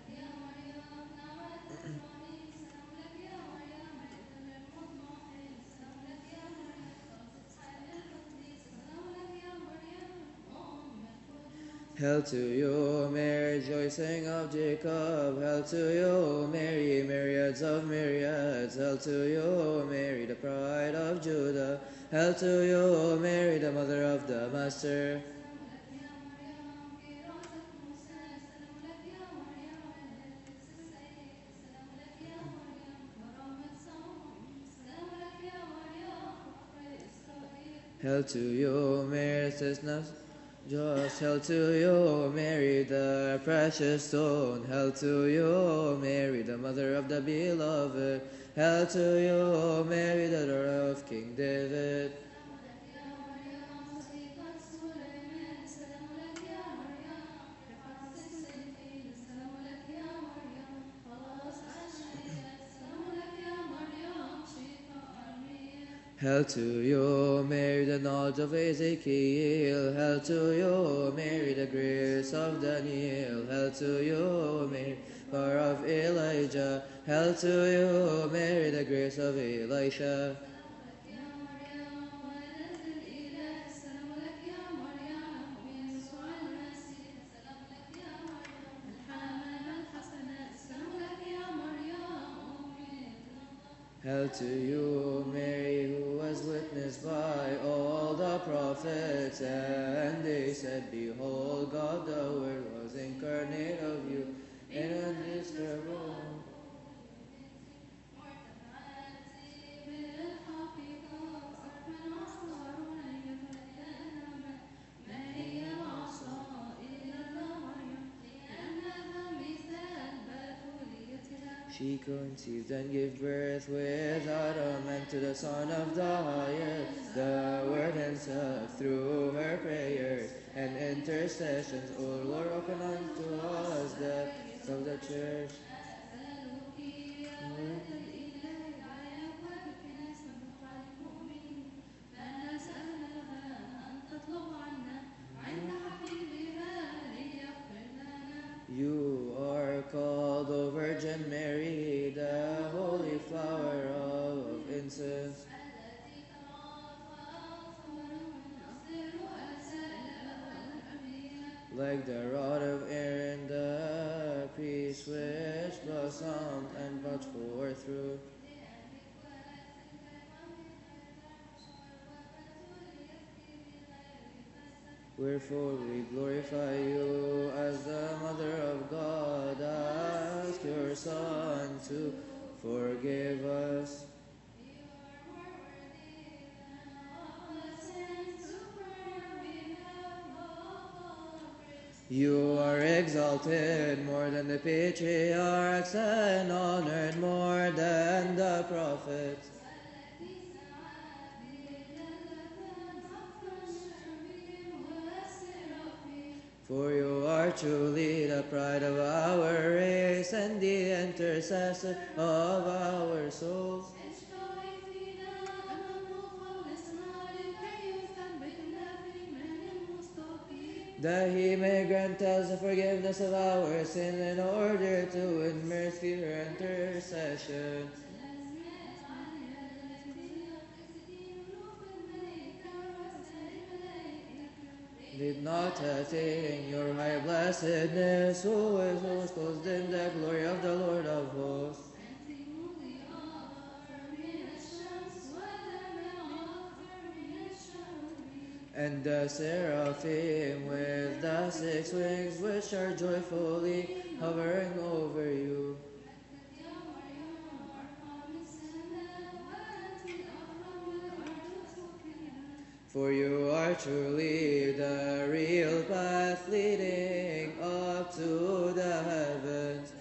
Hail to you, Mary, rejoicing of Jacob. Hail to you, Mary, myriads of myriads. Hail to you, Mary, the pride of Judah. Hail to you, Mary, the mother of the Master. Hail to you, Mary, sister. Just hail to you, Mary, the precious stone. Hail to you, Mary, the mother of the beloved. Hail to you, Mary, the daughter of King David. Hail to you, Mary, the knowledge of Ezekiel. Hail to you, Mary, the grace of Daniel. Hail to you, Mary, power of Elijah. Hail to you, Mary, the grace of Elisha. Hail to you, Mary, who was witnessed by all the prophets, and they said, behold, God the Word was incarnate of you in undescribable. She conceived and gave birth without a man to the Son of the Highest. The Word himself through her prayers and intercessions, O Lord, open unto us the doors of the church. You are called, O Virgin Mary, the holy flower of incense. Like the rod of Aaron, the priest which blossomed and brought forth fruit. Wherefore we glorify you as the Mother of God. Ask your Son to forgive us. You are exalted more than the patriarchs and honored more than the prophets. For you are truly the pride of our race and the intercessor of our souls. that he may grant us the forgiveness of our sin in order to win mercy through intercession. Lead not attain your high blessedness, who is clothed in the glory of the Lord of hosts. And the seraphim with the 6 wings, which are joyfully hovering over you. For you are truly the real path leading up to the heavens.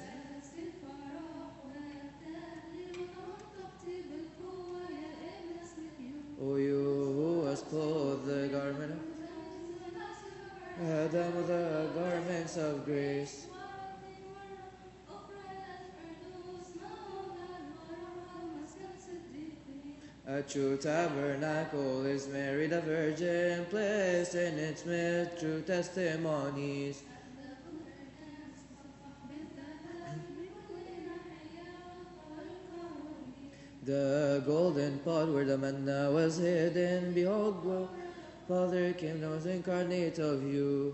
O you who was clothed the garment of Adam with the garments of grace. A true tabernacle is Mary the Virgin, placed in its midst true testimonies. The golden pot where the manna was hidden, behold, Father came that was incarnate of you.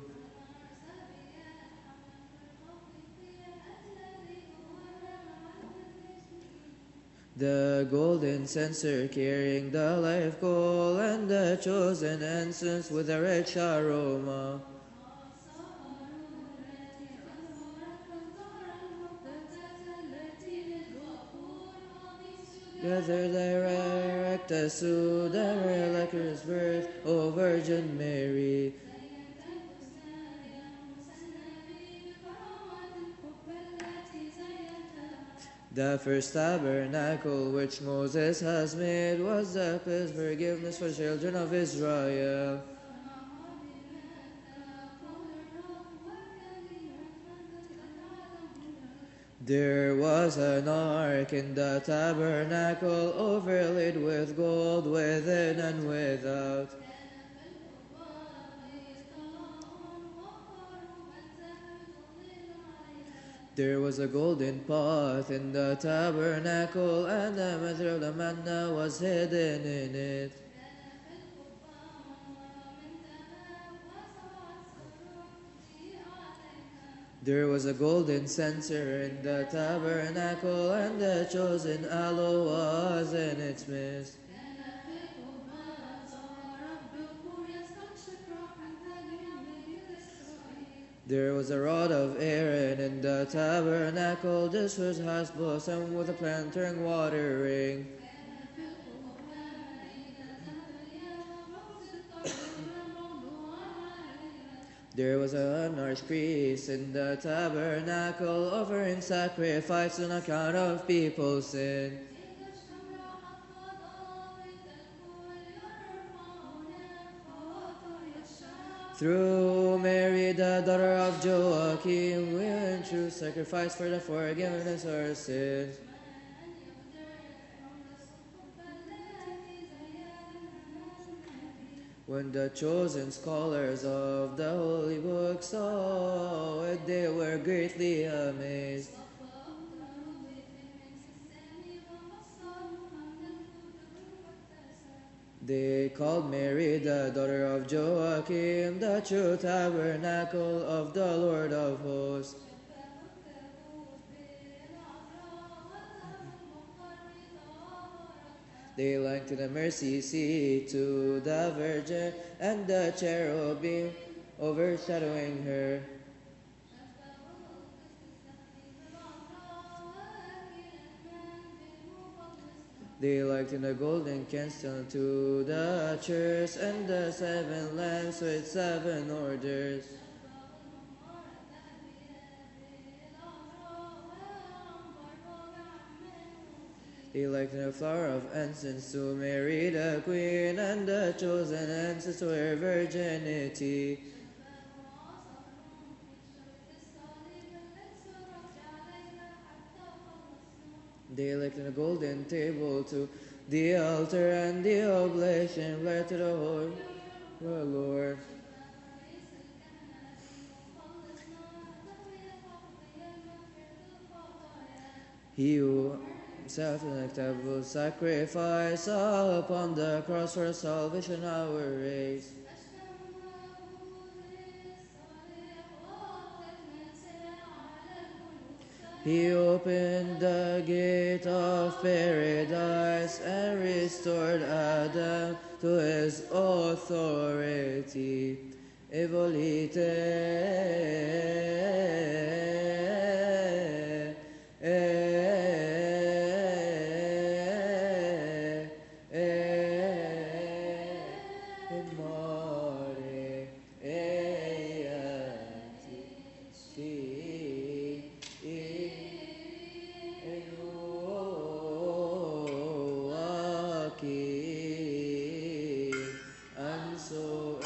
The golden censer carrying the life coal, and the chosen incense with a rich aroma. Gather direct us to the miraculous birth, O Virgin Mary. The first tabernacle which Moses has made was the forgiveness for children of Israel. There was an ark in the tabernacle, overlaid with gold within and without. There was a golden pot in the tabernacle, and the mother of the manna was hidden in it. There was a golden censer in the tabernacle, and the chosen aloe was in its midst. There was a rod of Aaron in the tabernacle, this was has blossom with a planter watering. There was an archpriest in the tabernacle, offering sacrifice on account of people's sin. Through Mary, the daughter of Joachim, we went through sacrifice for the forgiveness of our sins. When the chosen scholars of the holy book saw it, they were greatly amazed. They called Mary the daughter of Joachim, the true tabernacle of the Lord of hosts. They likened the mercy seat to the Virgin, and the cherubim overshadowing her. They likened the golden candlestick to the church, and the 7 lamps with 7 orders. They likened the flower of incense to Mary the Queen, and the chosen incense to her virginity. They likened the golden table to the altar, and the oblation led to the Lord. He who himself an acceptable sacrifice upon the cross for salvation our race. He opened the gate of paradise and restored Adam to his authority. And so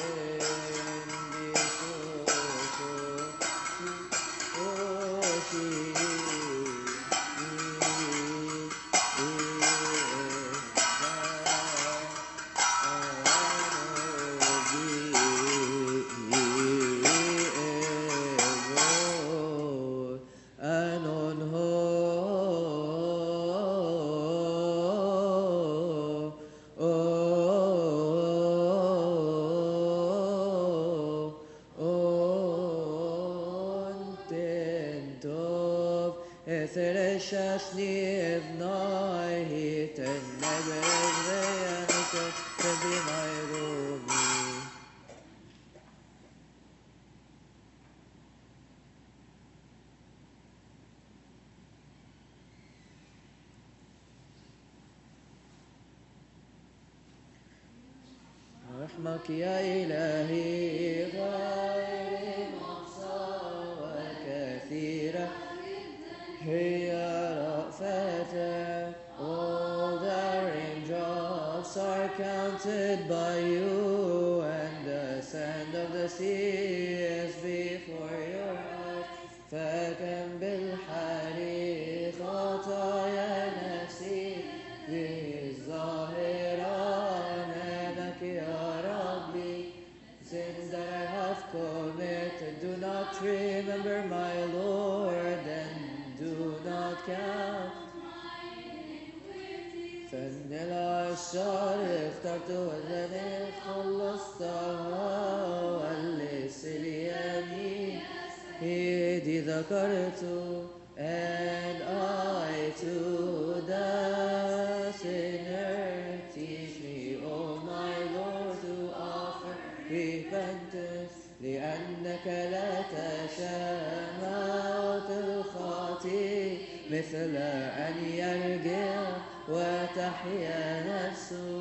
رحمك يا إلهي غير محصى وكثيرة هي رأفتك. All the raindrops are counted by you, and the sand of the sea is before your eyes. فكم بالحري خطايا نفسي بالظاهرة أمامك يا ربي. Sins that I have committed, do not remember, my Lord, and do not count. فإن العشار اخترت والذي خلصتها واللص اليمين إيدي ذكرت. And I to the sinner teach me, O my Lord, to offer repentance. لأنك لا تشاء موت الخاطئ مثل أن يرجع وتحيا نفسه.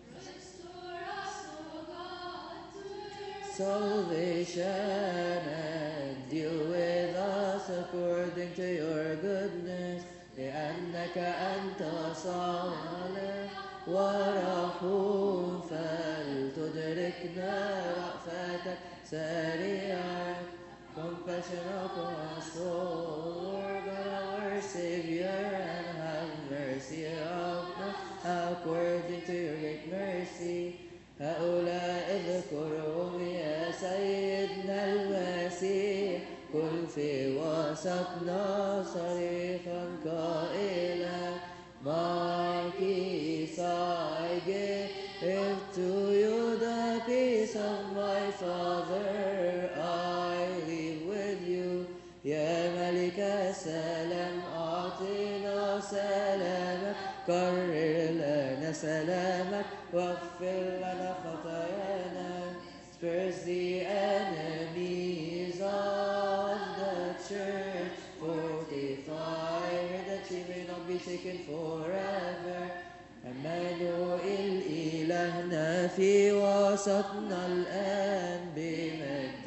Salvation and deal with us according to your goodness. لأنك أنت صالح ورحوم فلتدركنا رأفتك سريعا. Compassion upon us, Lord, our Savior, and have mercy upon us according to your great mercy. هؤلاء اذكرهم يا سيدنا المسيح، كن في وسطنا صريخا قائلا my peace I give to you, the peace of my Father I leave with you. يا ملك السلام أعطنا سلامك، قرر لنا سلامك واغفر لنا خطايانا. Disperse the enemies of the church, fortify her that she may not be shaken forever. عمانوئيل إلهنا في وسطنا الآن بمجد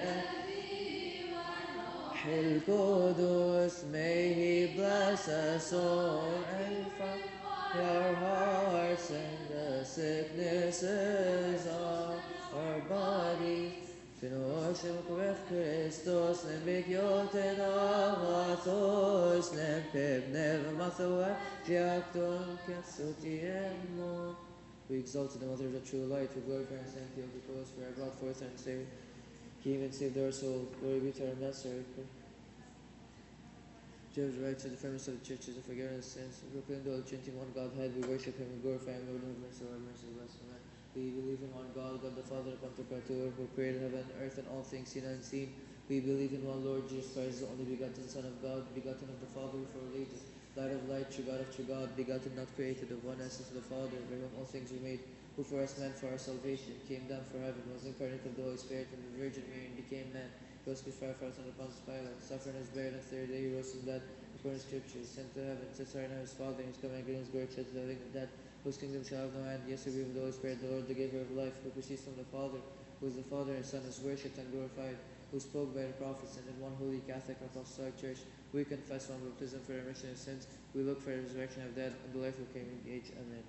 القدس. May he bless us all and from our hearts and the sicknesses of our bodies. Finoshim with Christos, Nembigyoten Avathos, Nempebnev Mathua, Giacton Katsutiemo. We exalted the Mother of the true light, we glorify and thank you because we are brought forth and saved. He even saved our souls. Glory be to our Master. Gives right to the firmness of the churches, the forgiveness of sins, we proclaim the Holy Trinity, one Godhead, we worship Him, we glorify Him, Lord of mercy, Lord of mercy, bless Amen. We believe in one God, God the Father, the Pantocrator, who created heaven and earth and all things seen and unseen. We believe in one Lord Jesus Christ, the only begotten Son of God, begotten of the Father before all ages, light of light, true God of true God, begotten, not created, of one essence of the Father, by whom all things were made, who for us men for our salvation, came down from heaven, was incarnate of the Holy Spirit and the Virgin Mary, and became man. He was crucified for us under Pontius Pilate, suffered and was buried, and the third day he rose from the dead, according to Scriptures, sent to heaven, sits right now his Father, and is coming again in his glory, judge the living and dead, whose kingdom shall have no end. Yes, we believe in the Holy Spirit, the Lord, the giver of life, who proceeds from the Father, who is the Father and Son, is worshipped and glorified, who spoke by the prophets, and in one holy Catholic Apostolic Church, we confess one baptism for the remission of sins. We look for the resurrection of dead and the life of coming age. Amen.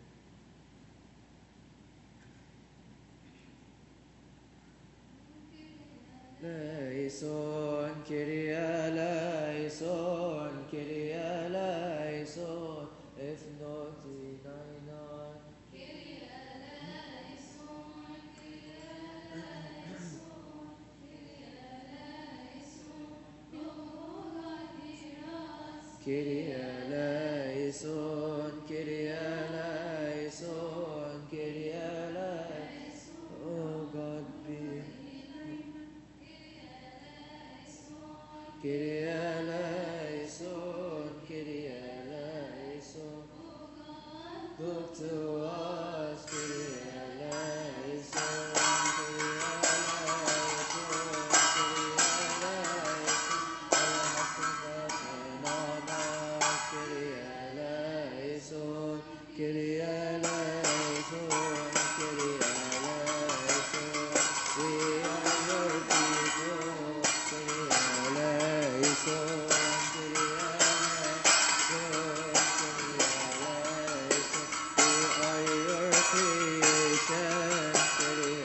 Laison, Kyrie, laison, Kyrie, laison, if not deny not. Kyrie, laison, Kyrie, laison, Kyrie, laison, oh God, hear us. Kyrie, laison, Kyrie, laison, Kyrie, laison, oh God, be. Kyrie eleison, Kyrie eleison, look to us, Kyrie eleison, Kyrie eleison, Kyrie eleison, Kyrie eleison, Kyrie eleison, we are your people, Kyrie eleison, Kyrie eleison, we are your creation, Kyrie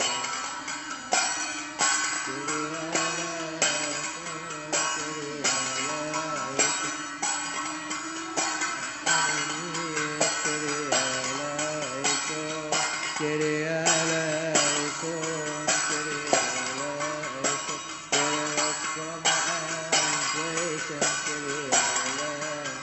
Kyrie eleison, Kyrie eleison, deliver us from annihilation, Kyrie eleison,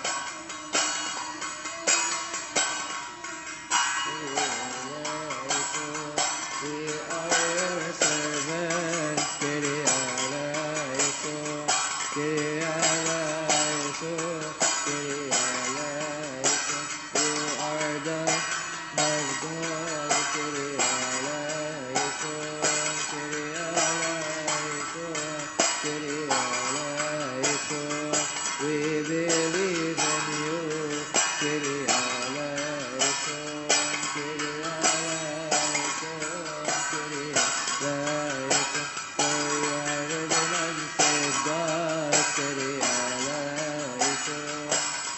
we are your servants, Kyrie eleison, Kyrie eleison, Kyrie eleison, you are the most good, Kyrie eleison, Kyrie eleison, Kyrie eleison, we believe in you, Kyrie eleison, Kyrie eleison, Kyrie eleison, for you are risen and saved us, Kyrie eleison,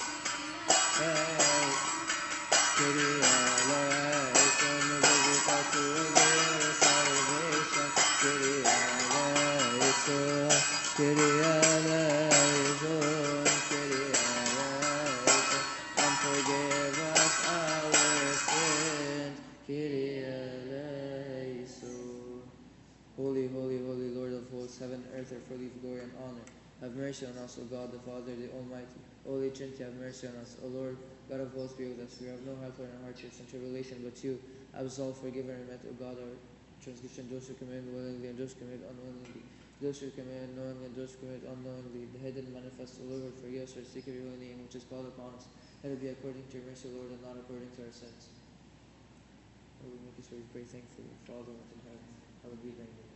hey. Kyrie eleison, visit us to reveal salvation. Kyrie eleison, Kyrie eleison, Kyrie eleison, and forgive us our sins. Kyrie eleison. Holy, holy, holy Lord of hosts, heaven and earth are full of glory and honor. Have mercy on us, O God, the Father, the Almighty. Holy Trinity, have mercy on us. O Lord, God of hosts, be with us. We have no help in our hardships and tribulation but you. Absolve, forgive, and remit, O God, our transgression, those who commit willingly and those who commit unwillingly, those who commit knowingly and those who commit unknowingly, the hidden and manifest, O Lord, forgive us for the sake of your holy name, which is called upon us. Let it be according to your mercy, Lord, and not according to our sins. O Lord, make us pray thankfully. Father, who art in heaven, hallowed be thy name.